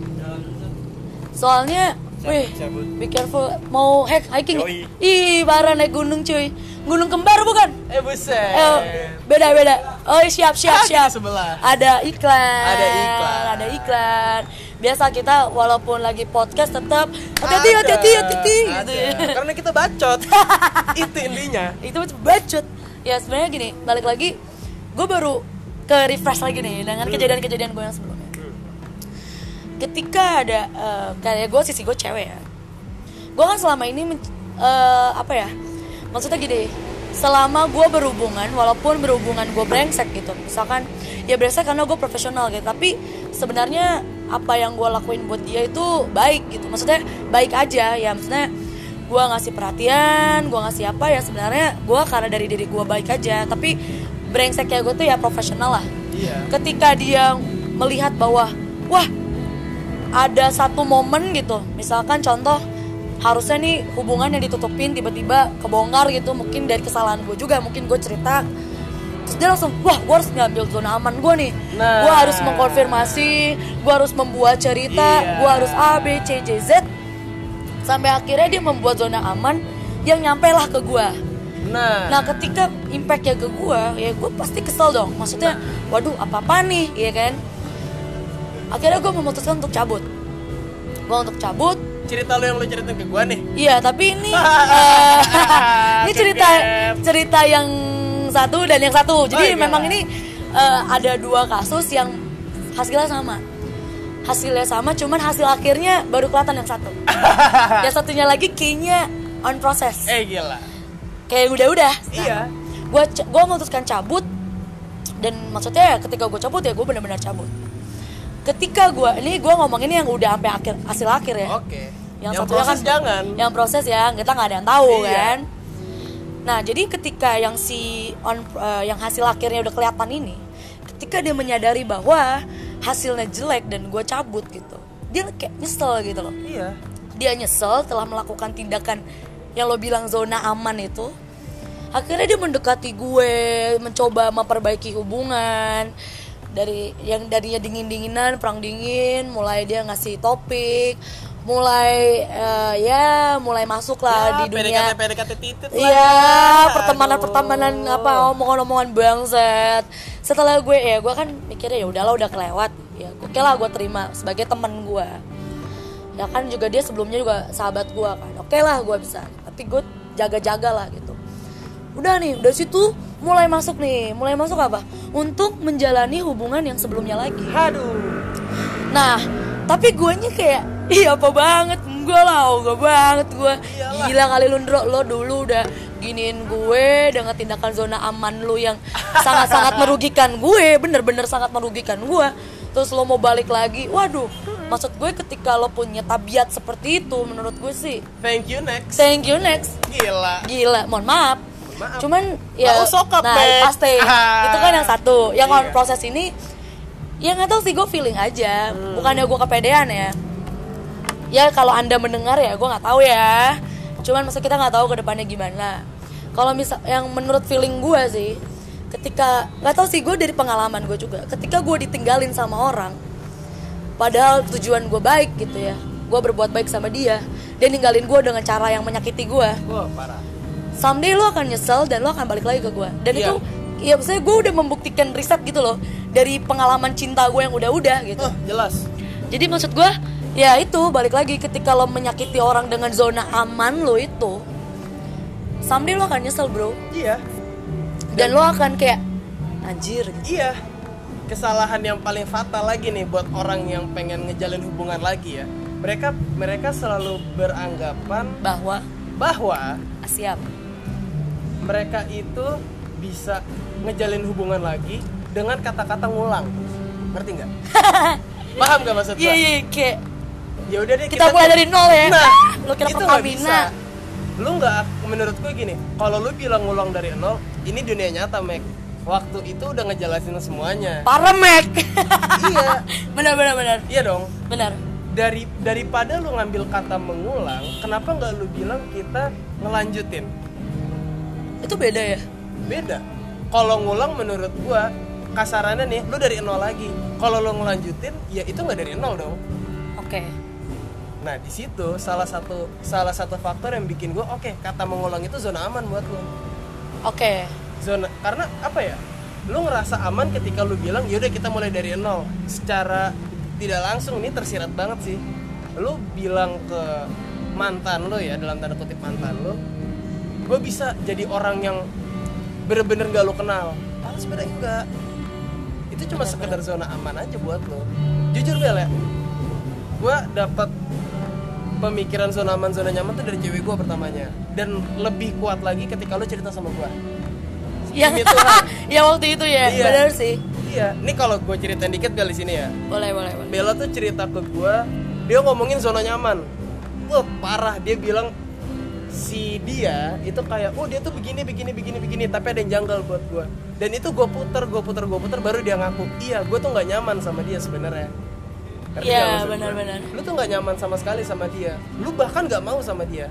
Soalnya, be careful mau hiking. Ih, parah naik gunung cuy. Gunung kembar bukan? Buset. Beda. Oh, siap. Sebelah. Ada iklan. Biasa kita walaupun lagi podcast tetap hati-hati gitu ya. Karena kita bacot. Itu intinya. Itu bacot. Ya sebenarnya gini, balik lagi, gue baru ke refresh lagi nih dengan kejadian-kejadian gue yang sebelumnya. Ketika ada kayak gue, sisi gue cewek ya, gue kan selama ini maksudnya gini, selama gue berhubungan, walaupun berhubungan gue brengsek gitu, misalkan ya brengsek karena gue profesional gitu, tapi sebenarnya apa yang gue lakuin buat dia itu baik gitu, maksudnya baik aja ya, maksudnya gue ngasih perhatian, gue ngasih apa ya, sebenarnya gue karena dari diri gue baik aja, tapi brengsek kayak gue tuh ya profesional lah. Iya. Ketika dia melihat bahwa wah ada satu momen gitu, misalkan contoh harusnya nih hubungan yang ditutupin tiba-tiba kebongkar gitu, mungkin dari kesalahan gue juga, mungkin gue cerita terus dia langsung wah gue harus ngambil zona aman gue nih, gue harus mengkonfirmasi, gue harus membuat cerita, gue harus A, B, C, D, Z, sampai akhirnya dia membuat zona aman yang nyampe lah ke gue. Nah ketika impactnya ke gue, ya gue pasti kesel dong, maksudnya waduh apa-apa nih, ya kan. Akhirnya gue memutuskan untuk cabut. Cerita lu yang lu ceritain ke gua nih. Iya, tapi ini ini cerita yang satu dan yang satu. Jadi memang ini ada 2 kasus yang hasilnya sama, cuman hasil akhirnya baru kelihatan yang satu. Yang satunya lagi kayaknya on proses. Gila. Kayak udah. Iya. Gue memutuskan cabut, dan maksudnya ketika gue cabut ya gue benar-benar cabut. Ketika gue ngomongin yang udah sampai hasil akhir ya. Oke. Yang satunya kan jangan. Yang proses ya, kita nggak ada yang tahu kan. Iya. Nah, jadi ketika yang yang hasil akhirnya udah kelihatan ini, ketika dia menyadari bahwa hasilnya jelek dan gue cabut gitu, dia kayak nyesel gitu loh. Iya. Dia nyesel telah melakukan tindakan yang lo bilang zona aman itu. Akhirnya dia mendekati gue, mencoba memperbaiki hubungan. Dari yang darinya dingin-dinginan, perang dingin, mulai dia ngasih topik, mulai mulai masuk lah di dunia PDKT titit lah. Iya, pertemanan omongan-omongan bangset. Setelah gue kan mikirnya ya udahlah, udah kelewat. Ya oke lah, gue terima sebagai teman gue. Ya kan juga dia sebelumnya juga sahabat gue kan. Oke lah, gue bisa. Tapi gue jaga-jaga lah gitu. Udah nih, dari situ mulai masuk apa? Untuk menjalani hubungan yang sebelumnya lagi. Aduh. Nah, tapi guanya kayak apa banget, enggak banget gue. Gila kali lu, lo dulu udah giniin gue dengan tindakan zona aman lu yang sangat-sangat merugikan gue, bener-bener sangat merugikan gue. Terus lo mau balik lagi, waduh. Maksud gue ketika lo punya tabiat seperti itu, menurut gue sih Thank you next. Gila, mohon maaf. Cuman ya sokap, pasti itu kan yang satu. Yang on proses ini ya nggak tahu sih, gue feeling aja. Bukannya gue kepedean ya. Ya kalau Anda mendengar ya gue nggak tahu ya. Cuman masa kita nggak tahu ke depannya gimana. Kalau misal yang menurut feeling gue sih, ketika nggak tahu sih, gue dari pengalaman gue juga, ketika gue ditinggalin sama orang, padahal tujuan gue baik gitu ya, gue berbuat baik sama dia ninggalin gue dengan cara yang menyakiti gue. Parah. Someday lo akan nyesel dan lo akan balik lagi ke gue. Dan itu ya maksudnya gue udah membuktikan riset gitu loh, dari pengalaman cinta gue yang udah gitu. Jelas. Jadi maksud gue ya itu balik lagi, ketika lo menyakiti orang dengan zona aman lo itu, someday lo akan nyesel bro. Iya. Dan lo akan kayak anjir gitu. Iya. Kesalahan yang paling fatal lagi nih buat orang yang pengen ngejalin hubungan lagi ya. Mereka selalu beranggapan bahwa siap. Mereka itu bisa ngejalin hubungan lagi dengan kata-kata ngulang. Ngerti nggak? Paham nggak maksud gue? Iya, kayak ya udah deh, kita mulai dari nol ya. Nah, lo kira itu nggak bisa. Lu nggak, menurut gue gini, kalau lu bilang ngulang dari nol, ini dunia nyata, Mek. Waktu itu udah ngejelasin semuanya. Parah, Mek. Iya. Benar. Iya dong. Benar. Daripada lu ngambil kata mengulang, kenapa nggak lu bilang kita ngelanjutin? Itu beda ya? Beda. Kalau ngulang menurut gua kasarannya nih, lu dari nol lagi. Kalau lu ngelanjutin, ya itu nggak dari nol dong. Oke. Nah di situ salah satu faktor yang bikin gua kata mengulang itu zona aman buat lu. Oke. Zona, karena apa ya? Lu ngerasa aman ketika lu bilang yaudah kita mulai dari nol. Secara tidak langsung ini tersirat banget sih. Lu bilang ke mantan lu ya, dalam tanda kutip mantan lu, gue bisa jadi orang yang bener-bener gak lu kenal. Padahal sebenarnya enggak. Itu cuma sekedar zona aman aja buat lu. Jujur Bel ya, gue dapet pemikiran zona aman zona nyaman tuh dari cewek gue pertamanya. Dan lebih kuat lagi ketika lu cerita sama gue. Yang ya waktu itu ya, iya. Benar sih. Iya, ini kalau gue ceritain dikit kali sini ya. Boleh. Bella tuh cerita ke gue, dia ngomongin zona nyaman. Wah parah, dia bilang si dia itu kayak, dia tuh begini, tapi ada yang janggal buat gue. Dan itu gue puter, baru dia ngaku, iya gue tuh nggak nyaman sama dia sebenarnya. Iya benar. Lu tuh nggak nyaman sama sekali sama dia, lu bahkan nggak mau sama dia.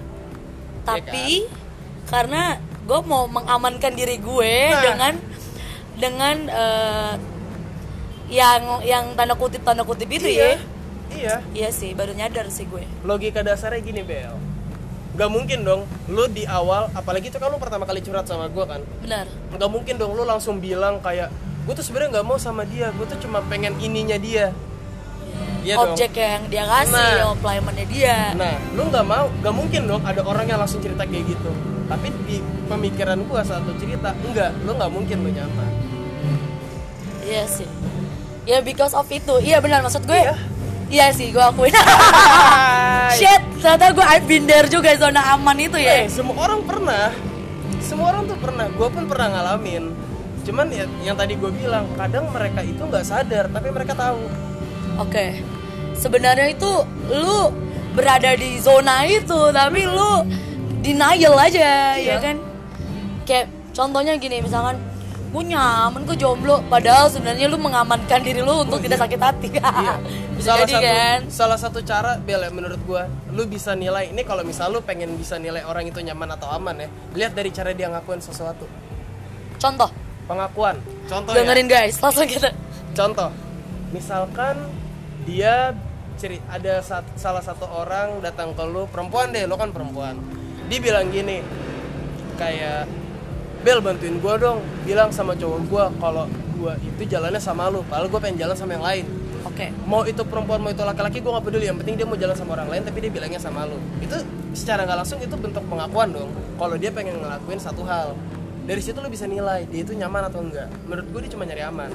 Tapi ya kan? Karena gue mau mengamankan diri gue dengan yang tanda kutip itu iya sih, baru nyadar sih gue. Logika dasarnya gini Bel, nggak mungkin dong lu di awal, apalagi itu kan lu pertama kali curhat sama gue kan. Benar. Nggak mungkin dong lu langsung bilang kayak gue tuh sebenarnya nggak mau sama dia, gue tuh cuma pengen ininya dia. Iya dong. objek yang dia kasih, komplimennya dia. Nah, lu nggak mungkin dong ada orang yang langsung cerita kayak gitu. Tapi di pemikiran gua saat lu cerita, lu nggak mungkin lu nyaman. Iya sih. Ya because of itu. Iya benar maksud gue. Iya sih, gue akuin. Shit, ternyata gue I've been there juga zona aman itu ya. Semua orang tuh pernah. Gue pun pernah ngalamin. Cuman ya, yang tadi gue bilang, kadang mereka itu nggak sadar, tapi mereka tahu. Oke. Sebenarnya itu lu berada di zona itu, tapi lu denial aja, ya kan? Kayak contohnya gini, misalkan gue nyaman, gue jomblo, padahal sebenarnya lu mengamankan diri lu untuk tidak sakit hati. Bisa jadi kan? Salah satu cara, Bel, menurut gue, lu bisa nilai ini kalau misal lu pengen bisa nilai orang itu nyaman atau aman ya, lihat dari cara dia ngakuin sesuatu. Contoh? Pengakuan. Contoh dengerin guys, langsung kita. Contoh, misalkan dia ada salah satu orang datang ke lu, perempuan deh, lu kan perempuan. Dia bilang gini, kayak, Bel bantuin gue dong, bilang sama cowok gue kalau gue itu jalannya sama lu, padahal gue pengen jalan sama yang lain. Oke. Mau itu perempuan mau itu laki-laki gue gak peduli, yang penting dia mau jalan sama orang lain tapi dia bilangnya sama lu. Itu secara nggak langsung itu bentuk pengakuan dong, kalau dia pengen ngelakuin satu hal. Dari situ lu bisa nilai dia itu nyaman atau enggak. Menurut gue dia cuma nyari aman.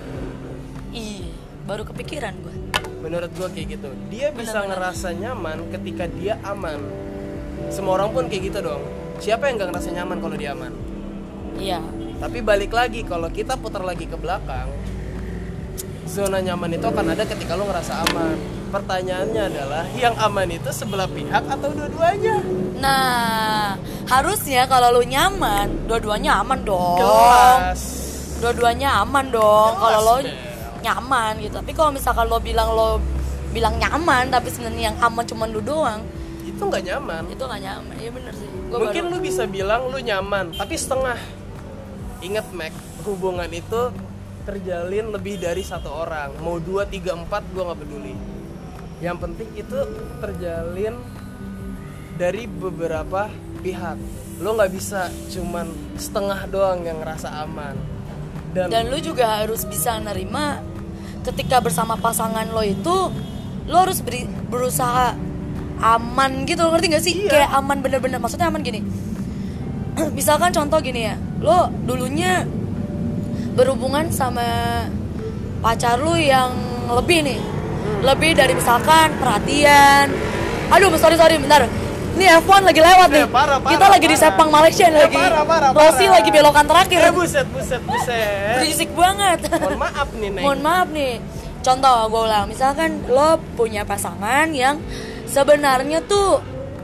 Iya, baru kepikiran gue. Menurut gue kayak gitu. Dia bisa ngerasa nyaman ketika dia aman. Semua orang pun kayak gitu dong. Siapa yang gak ngerasa nyaman kalau dia aman? Iya. Tapi balik lagi, kalau kita putar lagi ke belakang, zona nyaman itu akan ada ketika lo ngerasa aman. Pertanyaannya adalah, yang aman itu sebelah pihak atau dua-duanya? Nah, harusnya kalau lo nyaman, dua-duanya aman dong. Jelas. Dua-duanya aman dong kalau lo Bel. nyaman gitu. Tapi kalau misalkan lo bilang nyaman, tapi sebenarnya yang aman cuma lo doang, itu nggak nyaman. itu nggak nyaman. Iya bener sih. Mungkin lu bisa bilang lu nyaman, tapi setengah. Ingat Mac, hubungan itu terjalin lebih dari satu orang. Mau 2, 3, 4, gue gak peduli. Yang penting itu terjalin dari beberapa pihak. Lo gak bisa cuman setengah doang yang ngerasa aman. Dan lu juga harus bisa nerima ketika bersama pasangan lo itu, lo harus berusaha aman gitu, ngerti gak sih? Iya. Kayak aman bener-bener, maksudnya aman gini. Misalkan contoh gini ya, lo dulunya berhubungan sama pacar lu yang lebih nih, lebih dari misalkan perhatian. Aduh, sorry bentar. Ini F1 lagi lewat nih. Kita lagi di Sepang Malaysia lagi. Rossi lagi belokan terakhir. Buset. Berisik banget. Mohon maaf nih. Contoh gue ulang, misalkan lo punya pasangan yang sebenarnya tuh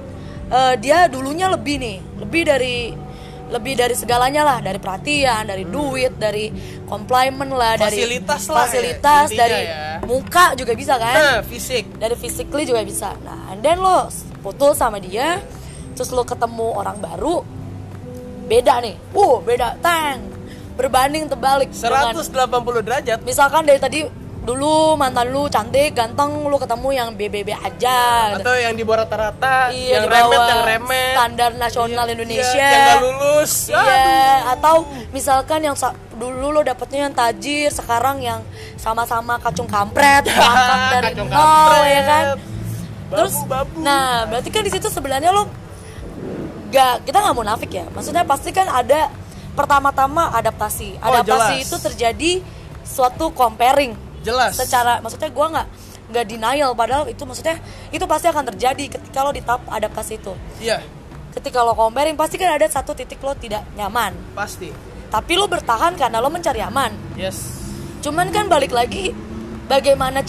dia dulunya lebih dari segalanya lah, dari perhatian, dari duit, dari komplimen lah, fasilitas dari ya. Muka juga bisa kan? Fisik. Dari physically juga bisa. Nah, and then lo putus sama dia, terus lo ketemu orang baru, beda nih. Beda berbanding terbalik 180 derajat. Misalkan dari tadi dulu mantan lu cantik, ganteng, lu ketemu yang BBB aja atau yang di bawah rata-rata, iya, yang remet standar nasional Indonesia, yang gak lulus. Iya. Atau misalkan yang dulu lo dapetnya yang tajir, sekarang yang sama-sama kacung kampret, berangkat dari nol, ya kan? Terus babu. Nah, berarti kan di situ sebenarnya lo kita nggak munafik ya, maksudnya pasti kan ada pertama-tama adaptasi itu terjadi suatu comparing. Jelas. Secara maksudnya gue nggak denial, padahal itu maksudnya itu pasti akan terjadi ketika lo di tahap adaptasi itu. Iya. Ketika lo comparing pasti kan ada satu titik lo tidak nyaman. Pasti. Tapi lo bertahan karena lo mencari aman. Yes. Cuman kan balik lagi, bagaimana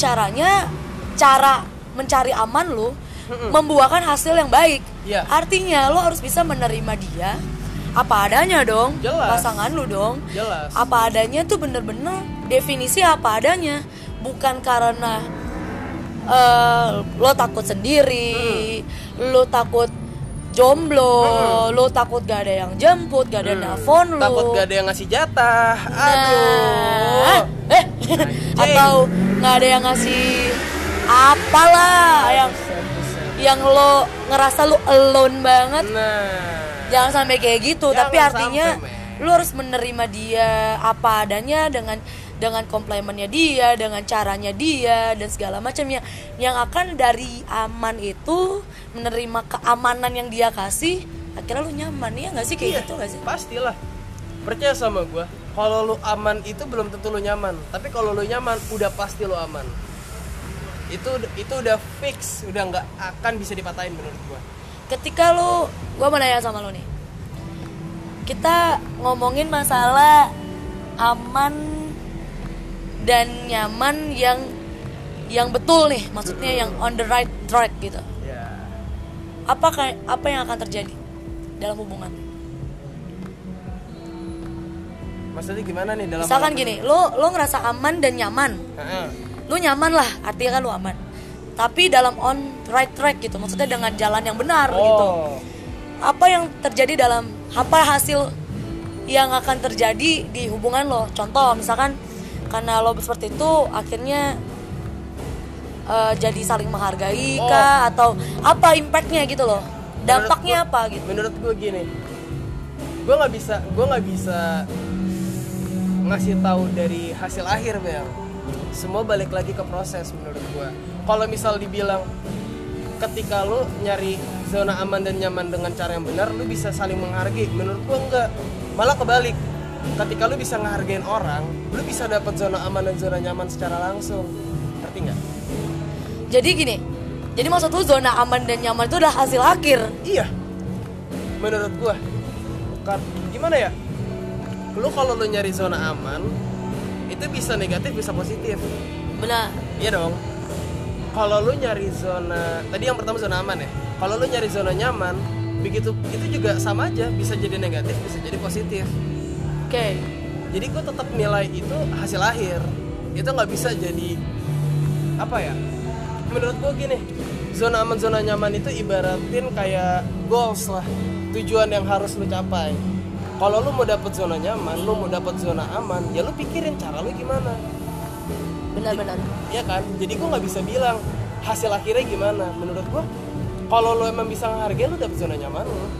cara mencari aman lo membuahkan hasil yang baik. Iya. Artinya lo harus bisa menerima dia apa adanya dong. Jelas. Pasangan lo dong. Jelas. Apa adanya tuh bener-bener definisi apa adanya, bukan karena lo takut sendiri, lo takut jomblo, lo takut gak ada yang jemput, gak ada yang nelfon lo, takut gak ada yang ngasih jatah. Aduh. Atau gak ada yang ngasih apalah yang lo ngerasa lo alone banget. Jangan sampai kayak gitu. Tapi artinya lo harus menerima dia apa adanya dengan dengan komplimennya dia, dengan caranya dia dan segala macam yang akan dari aman itu menerima keamanan yang dia kasih, akhirnya lu nyaman. Ya nggak sih kayak gitu nggak sih? Pastilah, percaya sama gue, kalau lu aman itu belum tentu lu nyaman, tapi kalau lu nyaman udah pasti lu aman. Itu udah fix, udah nggak akan bisa dipatahin menurut gue. Ketika gue mau nanya sama lu nih, kita ngomongin masalah aman dan nyaman yang betul nih, maksudnya yang on the right track gitu. Ya. Apa yang akan terjadi dalam hubungan? Maksudnya gimana nih dalam? Misalkan gini, lo ngerasa aman dan nyaman. Lo nyaman lah, artinya kan lo aman. Tapi dalam on right track gitu, maksudnya dengan jalan yang benar gitu. Apa yang terjadi apa hasil yang akan terjadi di hubungan lo? Contoh, misalkan karena lo seperti itu akhirnya jadi saling menghargai kah, atau apa impactnya gitu loh, dampaknya apa gitu? Menurut gue gini, gue nggak bisa ngasih tahu dari hasil akhir, Bel. Semua balik lagi ke proses menurut gue. Kalau misal dibilang ketika lo nyari zona aman dan nyaman dengan cara yang benar, lo bisa saling menghargai. Menurut gue enggak, malah kebalik. Ketika lu bisa ngehargain orang, lu bisa dapat zona aman dan zona nyaman secara langsung. Ngerti nggak? Jadi gini, jadi maksud lu zona aman dan nyaman itu udah hasil akhir? Iya, menurut gua. Gimana ya? Lu kalau lu nyari zona aman, itu bisa negatif, bisa positif. Benar. Iya dong. Kalau lu nyari zona, tadi yang pertama zona aman ya. Kalau lu nyari zona nyaman, begitu itu juga sama aja, bisa jadi negatif, bisa jadi positif. Oke. Jadi gue tetap nilai itu hasil akhir. Itu nggak bisa jadi apa ya? Menurut gue gini, zona aman zona nyaman itu ibaratin kayak goals lah, tujuan yang harus lu capai. Kalau lu mau dapet zona nyaman, lu mau dapet zona aman, ya lu pikirin cara lu gimana. Benar-benar. Iya kan? Jadi gue nggak bisa bilang hasil akhirnya gimana. Menurut gue, kalau lu emang bisa ngehargain, lu dapet zona nyaman lu.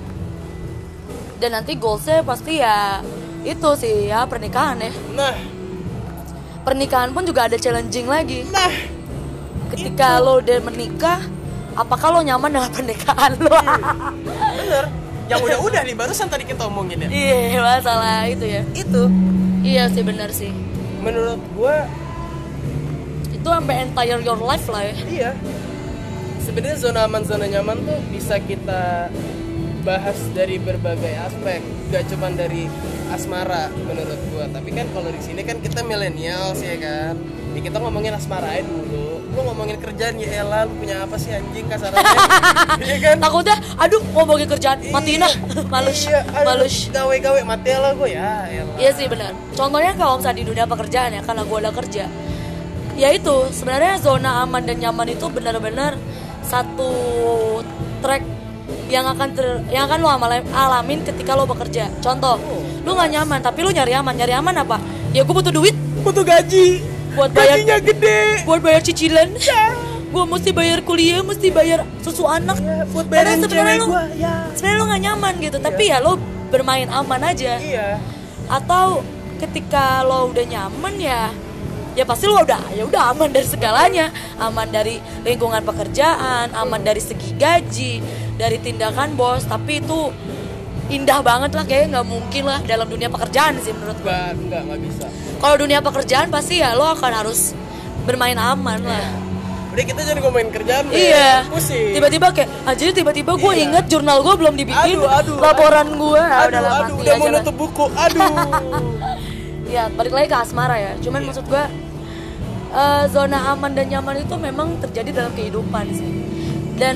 Dan nanti goalsnya pasti ya itu sih ya, pernikahan ya. Nah, pernikahan pun juga ada challenging lagi. Nah, ketika lo udah menikah, apakah lo nyaman dengan pernikahan lo? Bener. Yang udah nih barusan tadi kita omongin ya. Iya, masalah itu ya. Itu. Iya sih, benar sih. Menurut gue itu sampai entire your life lah ya. Iya. Sebenarnya zona aman zona nyaman tuh bisa kita bahas dari berbagai aspek, gak cuma dari asmara menurut gua. Tapi kan kalau di sini kan kita milenial sih ya kan. Ya kita ngomongin asmara aja dulu. Lu ngomongin kerjaan ya elah, lu punya apa sih anjing kasarannya? Iya kan? Takutnya aduh ngomongin kerjaan, matiin lah. Malus. Gawe-gawe mati lah gua ya elah. Iya sih benar. Contohnya kalau misalnya di dunia pekerjaan ya, karena gua ada kerja. Ya itu, sebenarnya zona aman dan nyaman itu benar-benar satu track yang akan lo alamin ketika lo bekerja. Contoh, lo nggak nyaman tapi lo nyari aman. Nyari aman apa? Ya gue butuh duit, butuh gaji, buat bayar, gajinya gede, buat bayar cicilan. Gue mesti bayar kuliah, mesti bayar susu anak. Buat bayarin cewek gue. Sebenarnya lo nggak nyaman gitu, tapi ya lo bermain aman aja. Iya. Atau ketika lo udah nyaman ya pasti lo udah aman dari segalanya, aman dari lingkungan pekerjaan, aman dari segi gaji, dari tindakan bos. Tapi itu indah banget lah, kayaknya nggak mungkin lah dalam dunia pekerjaan sih menurut gue. Nggak bisa. Kalau dunia pekerjaan pasti ya lo akan harus bermain aman lah. Udah kita jadi ngomongin kerjaan. Iya. Pusing. Tiba-tiba kayak tiba-tiba gue inget jurnal gue belum dibikin, laporan gue udah mau nutup buku. Ya balik lagi ke asmara ya. Cuman maksud gue zona aman dan nyaman itu memang terjadi dalam kehidupan sih. Dan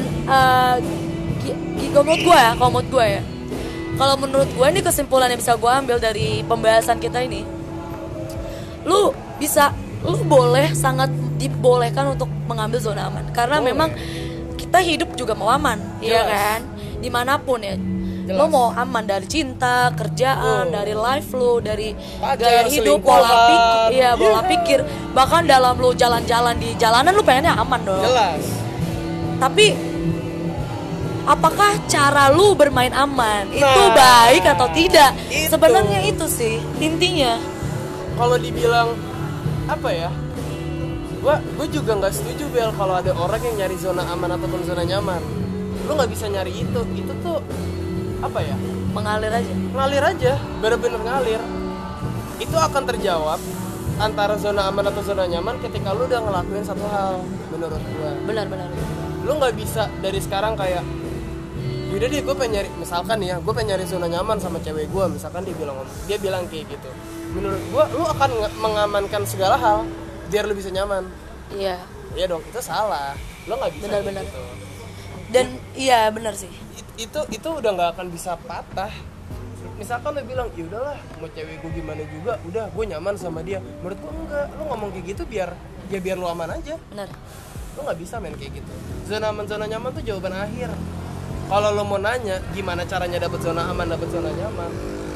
kalau menurut gue ini kesimpulan yang bisa gue ambil dari pembahasan kita ini, lu boleh sangat dibolehkan untuk mengambil zona aman karena memang kita hidup juga mau aman. Iya kan, dimanapun ya. Jelas. Lo mau aman dari cinta, kerjaan, dari life lo, dari gaya hidup, pola pikir, bahkan dalam lo jalan-jalan di jalanan lo pengennya aman dong. Jelas. Tapi apakah cara lo bermain aman itu baik atau tidak? Sebenarnya itu sih intinya. kalau dibilang apa ya, gue juga nggak setuju Bel kalau ada orang yang nyari zona aman ataupun zona nyaman. Lu nggak bisa nyari itu tuh apa ya, Mengalir aja, bener-bener ngalir. Itu akan terjawab antara zona aman atau zona nyaman ketika lu udah ngelakuin satu hal, menurut gue. Benar. Lu nggak bisa dari sekarang kayak yaudah deh gue pengen nyari, misalkan nih ya, gue pengen nyari zona nyaman sama cewek gue, misalkan dia bilang kayak gitu. Menurut gue lu akan mengamankan segala hal biar lu bisa nyaman. Iya Iya dong, itu salah. Lo nggak bisa benar. gitu. Dan iya benar sih. Itu udah nggak akan bisa patah. Misalkan lo bilang, ya udahlah, mau cewek gue gimana juga, udah gue nyaman sama dia. Menurut gue enggak, lo ngomong kayak gitu biar lo aman aja. Benar. Lo nggak bisa main kayak gitu. Zona aman, zona nyaman tuh jawaban akhir. Kalau lo mau nanya gimana caranya dapet zona aman, dapet zona nyaman,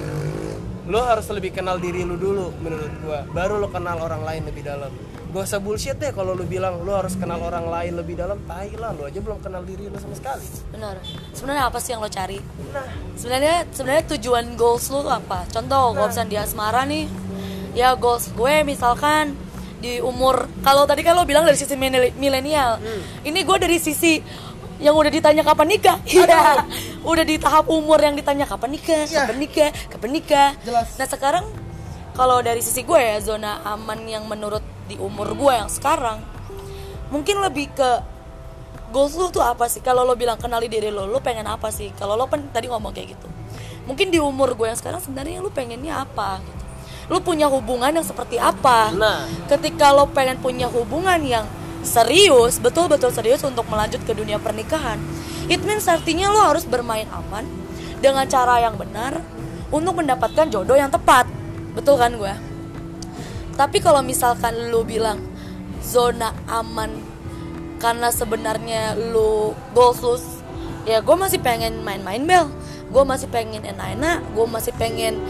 lo harus lebih kenal diri lo dulu, menurut gue. Baru lo kenal orang lain lebih dalam. Gak usah bullshit deh kalau lu bilang lu harus kenal orang lain lebih dalam. Tai lah, lu aja belum kenal diri lu sama sekali. Benar. Sebenarnya apa sih yang lo cari? Nah, Sebenarnya tujuan goals lo tuh apa? Contoh, kalau misalnya di asmara nih, ya goals gue misalkan di umur, kalau tadi kan lo bilang dari sisi milenial, ini gue dari sisi yang udah ditanya kapan nikah. Iya. Udah di tahap umur yang ditanya kapan nikah, kapan nikah. Jelas. Nah sekarang kalau dari sisi gue ya, zona aman yang menurut di umur gue yang sekarang mungkin lebih ke goals lu tuh apa sih? Kalau lo bilang kenali diri lo pengen apa sih? Kalau lo tadi ngomong kayak gitu, mungkin di umur gue yang sekarang sebenarnya lo pengennya apa gitu. Lo punya hubungan yang seperti apa? Nah, ketika lo pengen punya hubungan yang serius, betul-betul serius untuk melanjut ke dunia pernikahan, it means artinya lo harus bermain aman dengan cara yang benar untuk mendapatkan jodoh yang tepat. Betul kan gue? Tapi kalau misalkan lu bilang zona aman karena sebenarnya lu goals lu, ya gue masih pengen main-main Bel, gue masih pengen enak-enak, gue masih pengen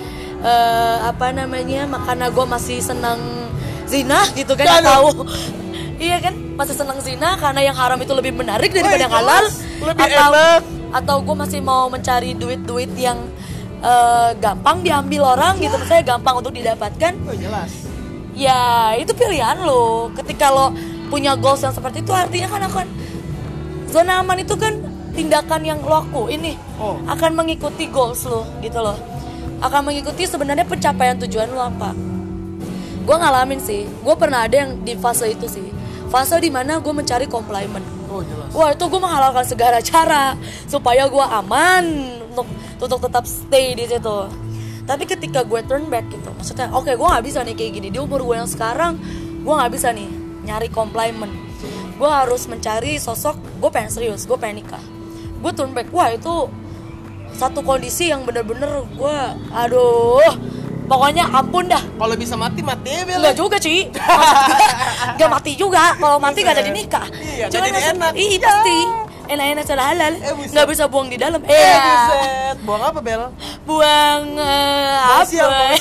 karena gue masih senang zina gitu kan, tahu? Iya kan, masih senang zina karena yang haram itu lebih menarik daripada yang halal, atau gue masih mau mencari duit-duit yang gampang diambil orang gitu, misalnya gampang untuk didapatkan. oh jelas. Ya itu pilihan lo. Ketika lo punya goals yang seperti itu, artinya kan akan zona aman itu kan tindakan yang lo lakuin nih akan mengikuti goals lo gitu loh, akan mengikuti sebenarnya pencapaian tujuan lo apa. Gue ngalamin sih, gue pernah ada yang di fase itu sih, fase dimana gue mencari komplimen. Wah itu gue menghalalkan segala cara supaya gue aman untuk tetap stay di situ. Tapi ketika gue turn back gitu, maksudnya oke, gue nggak bisa nih kayak gini di umur gue yang sekarang, gue nggak bisa nih nyari komplimen. Gue harus mencari sosok, gue pengen serius, gue pengen nikah. Gue turn back, wah itu satu kondisi yang bener-bener gue, pokoknya ampun dah. Kalau bisa mati Bel. Enggak juga Ci. Gak mati juga, kalau mati gak jadi nikah. Iya, gak jadi enak. Iya pasti. Enak-enak secara halal, nggak bisa buang di dalam. Buset, buang apa Bel? Buang apa?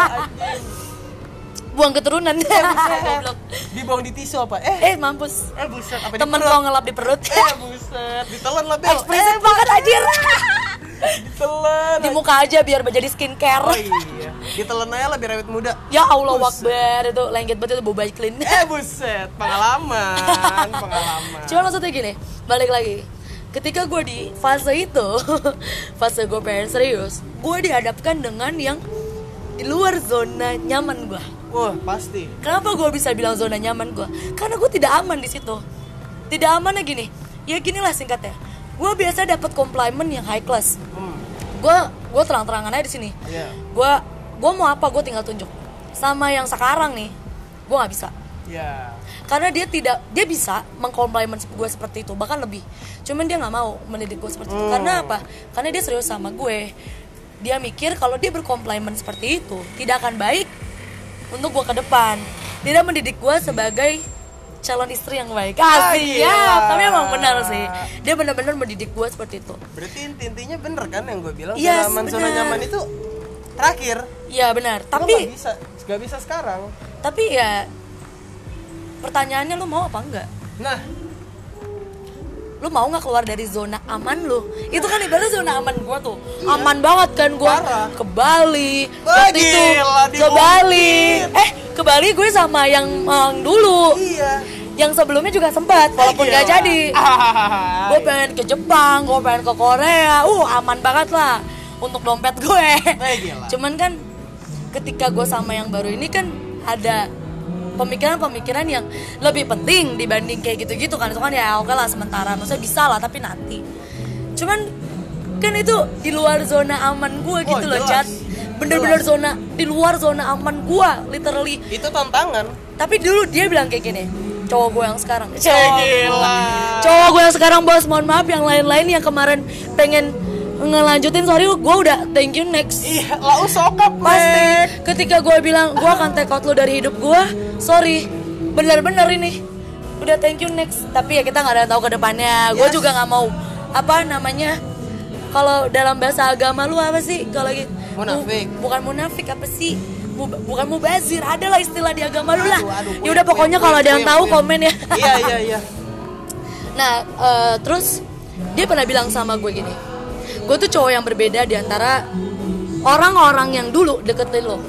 Buang keturunan. Dibuang di tisu apa? Mampus. Buset, apa temen lo ngelap di perut. Buset, ditelan lah Bel. Ekspresif banget anjir. Ditelan. Di muka aja biar menjadi skincare. Oh iya. Ditelan aja lah biar awet muda. Ya Allah Akbar, itu lengket banget itu Boba Clean. Buset, pengalaman. Cuma maksudnya gini, balik lagi. Ketika gue di fase itu, fase gue pengen serius, gue dihadapkan dengan yang di luar zona nyaman gue. Wah, pasti. Kenapa gue bisa bilang zona nyaman gue? Karena gue tidak aman di situ. Tidak amannya gini. Ya ginilah singkatnya. Gue biasa dapat komplimen yang high class. Gue terang-terangan aja di sini. Yeah. Gue mau apa, gue tinggal tunjuk. Sama yang sekarang nih, gue nggak bisa. Yeah. Karena dia bisa mengkomplimen gue seperti itu, bahkan lebih. Cuman dia nggak mau mendidik gue seperti itu. Karena apa? Karena dia serius sama gue. Dia mikir kalau dia berkomplimen seperti itu tidak akan baik untuk gue ke depan. Tidak mendidik gue sebagai calon istri yang baik. Tapi emang benar sih. Dia benar-benar mendidik gue seperti itu. Berarti intinya bener kan yang gue bilang, yes, zona nyaman itu terakhir. Iya benar. Tapi nggak bisa sekarang. Tapi ya pertanyaannya lu mau apa enggak? Nah, lu mau nggak keluar dari zona aman lu? Itu kan ibaratnya zona aman gua tuh. Aman banget kan gua. Parah. Ke Bali. Wah, Waktu itu gila, ke Bali. Ke Bali gue sama yang dulu. Iya. Yang sebelumnya juga sempat walaupun Gila. gak jadi. Gue pengen ke Jepang, gue pengen ke Korea. Aman banget lah untuk dompet gue. Gila. Cuman kan ketika gue sama yang baru ini kan ada pemikiran-pemikiran yang lebih penting dibanding kayak gitu-gitu kan. Itu kan ya oke lah sementara, maksudnya bisa lah tapi nanti. Cuman kan itu di luar zona aman gue gitu loh, jelas. Chat. Bener-bener zona di luar zona aman gue, literally. Itu tantangan. Tapi dulu dia bilang kayak gini, cowok gue yang sekarang. Gila. Cowok gue yang sekarang, bos, mohon maaf yang lain-lain yang kemarin pengen ngelanjutin, sorry, gue udah thank you next. Iya, lau sokap Pasti ketika gue bilang gue akan take out lo dari hidup gue, sorry, bener-bener ini udah thank you next. Tapi ya kita nggak ada tahu ke depannya. Gue juga nggak mau apa namanya, kalau dalam bahasa agama lu apa sih kalau gitu? Munafik. Bukan munafik, apa sih? Bukan mubazir, ada lah istilah di agama lu lah. Ya udah Puyeng, pokoknya kalau ada yang tahu komen ya. Iya. Nah, terus dia pernah bilang sama gue gini, gue tuh cowok yang berbeda di antara orang-orang yang dulu deketin lo.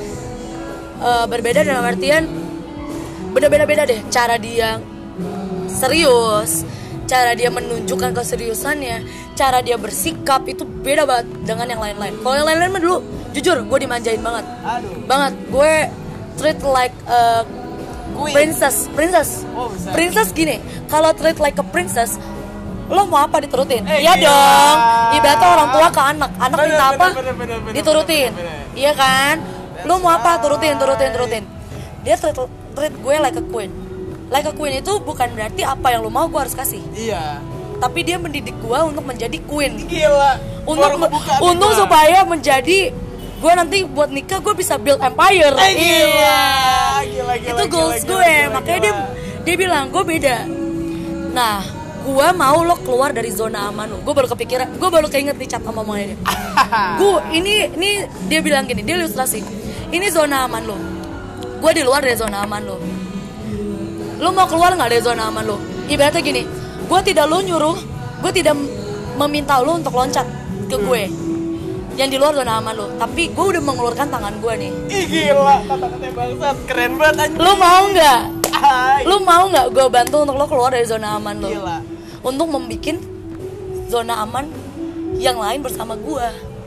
Berbeda dalam artian beda-beda deh cara dia serius, cara dia menunjukkan keseriusannya, cara dia bersikap itu beda banget dengan yang lain-lain. Kalau yang lain-lain mah dulu jujur gue dimanjain banget. Banget. Gue treat like princess. Oh, bisa. Princess gini, kalau treat like a princess, lo mau apa diturutin? Iya Iya. dong. Ibaratnya orang tua ke anak minta apa? Bener, Diturutin. bener. Iya kan? Lo mau apa? Turutin. Dia treat gue like a queen. Like a queen itu bukan berarti apa yang lo mau gue harus kasih. Iya. Tapi dia mendidik gue untuk menjadi queen. Gila. Untuk supaya menjadi gue nanti buat nikah gue bisa build empire. Gila. Itu goals gue. Makanya dia bilang gue beda. Nah, gue mau lo keluar dari zona aman lo. Gue baru kepikiran, gue baru keinget nih chat sama mamanya dia. Gue ini dia bilang gini, dia ilustrasi. Ini zona aman lo. Gue di luar dari zona aman lo. Lo mau keluar nggak dari zona aman lo? Ibaratnya gini, gue tidak lo nyuruh, gue tidak meminta lo untuk loncat ke gue yang di luar zona aman lo, tapi gue udah mengeluarkan tangan gue nih. Ih gila, kata-katanya bangsat, keren banget anjing. Lo mau nggak? Lo mau nggak gue bantu untuk lo keluar dari zona aman lo? Gila. Untuk membuat zona aman yang lain bersama gue.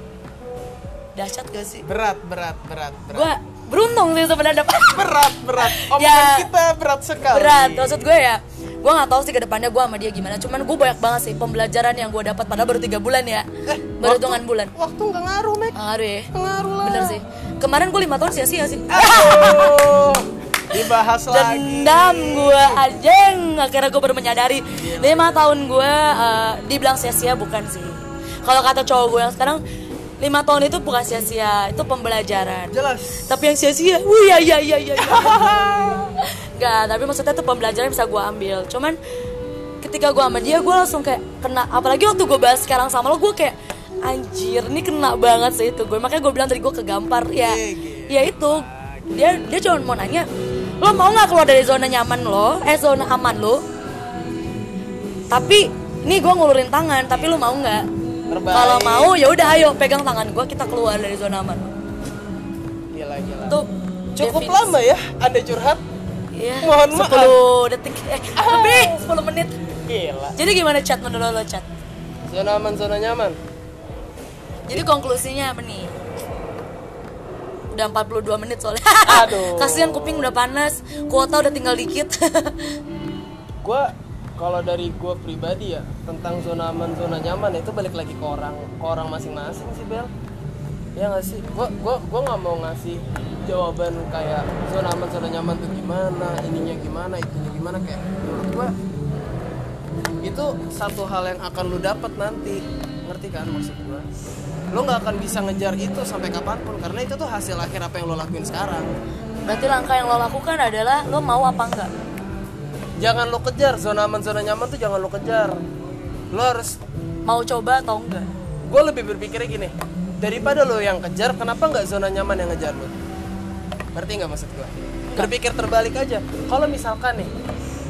Dahsyat gak sih? Berat. Gue beruntung sih sebenarnya. Berat. Omongan Ya, kita berat sekali. Berat, maksud gue ya, gue nggak tahu sih kedepannya gue sama dia gimana. Cuman gue banyak banget sih pembelajaran yang gue dapat, padahal baru 3 bulan ya, baru hitungan bulan. Waktu nggak ngaruh, Mek. Ngaruh ya, Pengaruh lah. bener sih. Kemarin gue 5 tahun sia-sia sih. Aduh, dibahas lagi. Dendam gue anjing. Akhirnya gue baru menyadari 5 tahun gue dibilang sia-sia bukan sih. Kalau kata cowok gue yang sekarang, 5 tahun itu bukan sia-sia, itu pembelajaran. Jelas. Tapi yang sia-sia, iya. Enggak, tapi maksudnya itu pembelajaran yang bisa gue ambil. Cuman ketika gue sama dia, gue langsung kayak kena. Apalagi waktu gue bahas sekarang sama lo, gue kayak anjir, ini kena banget sih itu gue. Makanya gue bilang tadi gue kegampar ya. Ya itu, dia cuma mau nanya, lo mau nggak keluar dari zona nyaman lo, zona aman lo? Tapi ini gue ngulurin tangan, tapi lo mau nggak? Kalau mau ya udah ayo pegang tangan gue, kita keluar dari zona aman. Gila. Tuh Cukup lama ya Anda curhat. Iya. Mohon maaf. 10 detik lebih 10 menit. Gila. Jadi gimana chat menurut lo chat? Zona aman, zona nyaman. Jadi konklusinya apa nih? Udah 42 menit soalnya. Aduh. Kasihan kuping udah panas, kuota udah tinggal dikit. Gua kalau dari gue pribadi ya, tentang zona aman zona nyaman itu balik lagi ke orang masing-masing sih, Bel. Ya nggak sih, gue nggak mau ngasih jawaban kayak zona aman zona nyaman tuh gimana, ininya gimana, itunya gimana. Kayak menurut gue itu satu hal yang akan lu dapat nanti, ngerti kan maksud gue? Lo nggak akan bisa ngejar itu sampai kapanpun, karena itu tuh hasil akhir apa yang lo lakuin sekarang. Berarti langkah yang lo lakukan adalah lo mau apa enggak? Jangan lo kejar zona aman zona nyaman tuh, jangan lo kejar. Lo harus Mau coba atau enggak? gue lebih berpikirnya gini, daripada lo yang kejar, kenapa nggak zona nyaman yang ngejar lo? Ngerti nggak maksud gue? Berpikir terbalik aja. Kalau misalkan nih,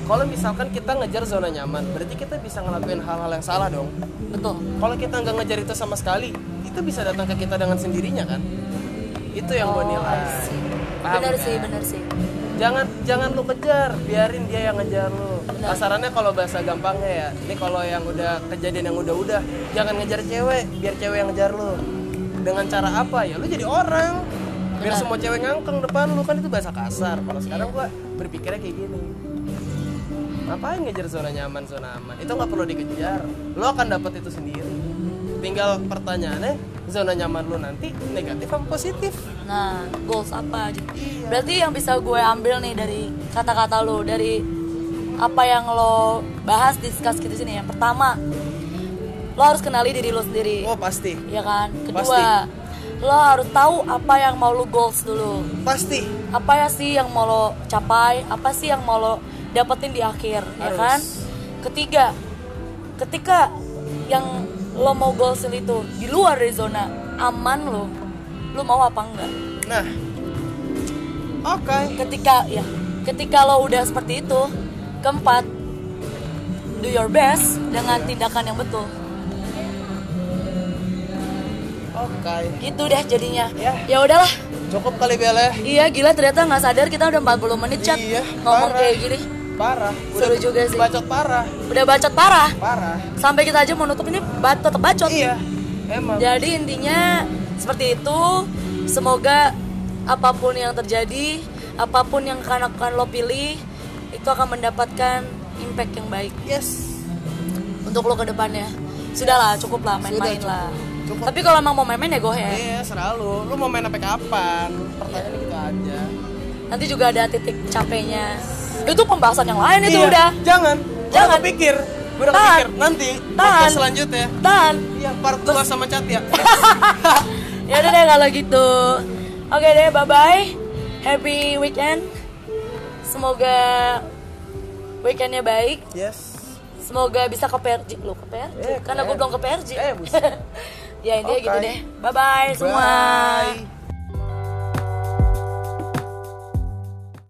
Kalau misalkan kita ngejar zona nyaman, berarti kita bisa ngelakuin hal-hal yang salah dong. Betul. Kalau kita nggak ngejar itu sama sekali, itu bisa datang ke kita dengan sendirinya kan. Itu yang gue nilai. Paham Bener kan? sih, bener sih. Jangan lu kejar, biarin dia yang ngejar lu. Benar. Kasarannya kalau bahasa gampangnya ya, ini kalau yang udah kejadian yang udah, jangan ngejar cewek, biar cewek yang ngejar lu. Dengan cara apa ya? Lu jadi orang. Biar Benar. semua cewek ngangkeng depan lu, kan itu bahasa kasar. Kalau sekarang gua berpikirnya kayak gini. Ngapain ngejar zona nyaman, zona aman? Itu nggak perlu dikejar. Lu akan dapat itu sendiri. Tinggal pertanyaannya, zona nyaman lu nanti negatif apa positif? Nah, goals apa aja? Iya. Berarti yang bisa gue ambil nih dari kata-kata lo, dari apa yang lo bahas, discuss gitu sini. Yang pertama, lo harus kenali diri lo sendiri. Oh pasti, Ya kan? Kedua, Pasti. lo harus tahu apa yang mau lo goals dulu. pasti. Apa ya sih yang mau lo capai? Apa sih yang mau lo dapetin di akhir? Ya Harus. kan? Ketiga, ketika yang lo mau goalsin itu di luar dari zona aman lo mau apa enggak? Nah, oke. Ketika lo udah seperti itu, keempat, do your best dengan tindakan yang betul. Oke. Gitu deh jadinya. Ya. Ya udahlah. Cukup kali Bel ya. Iya gila, ternyata nggak sadar kita udah 40 menit chat Iya, ngomong parah. kayak gini. Parah. Seru juga sih. Bacot parah. Udah bacot parah. Parah. Sampai kita aja mau nutup ini tetap bacot. Iya. Emang. Jadi intinya seperti itu. Semoga apapun yang terjadi, apapun yang akan lo pilih, itu akan mendapatkan impact yang baik Yes. untuk lo ke depannya. Sudahlah, cukup lah main-main Sudah, lah. cukup. Tapi kalau emang mau main-main ya go ahead. Iya, selalu. Lu mau main sampai kapan? Pertanyaannya gitu aja. Nanti juga ada titik capeknya. Itu pembahasan yang lain itu Iya, udah. Jangan. Jangan. Gua pikir. Gue udah Tahan. kepikir nanti Tahan. podcast selanjutnya. Dan Iya, part 2 sama Cat ya. ya udah deh kalau gitu. Oke deh, bye bye. Happy weekend. Semoga weekendnya baik. Yes. Semoga bisa ke PRJ. Lo ke PRJ? Karena gue belum ke PRJ. buset. Ya intinya Oke. gitu deh. Bye bye semua. Bye.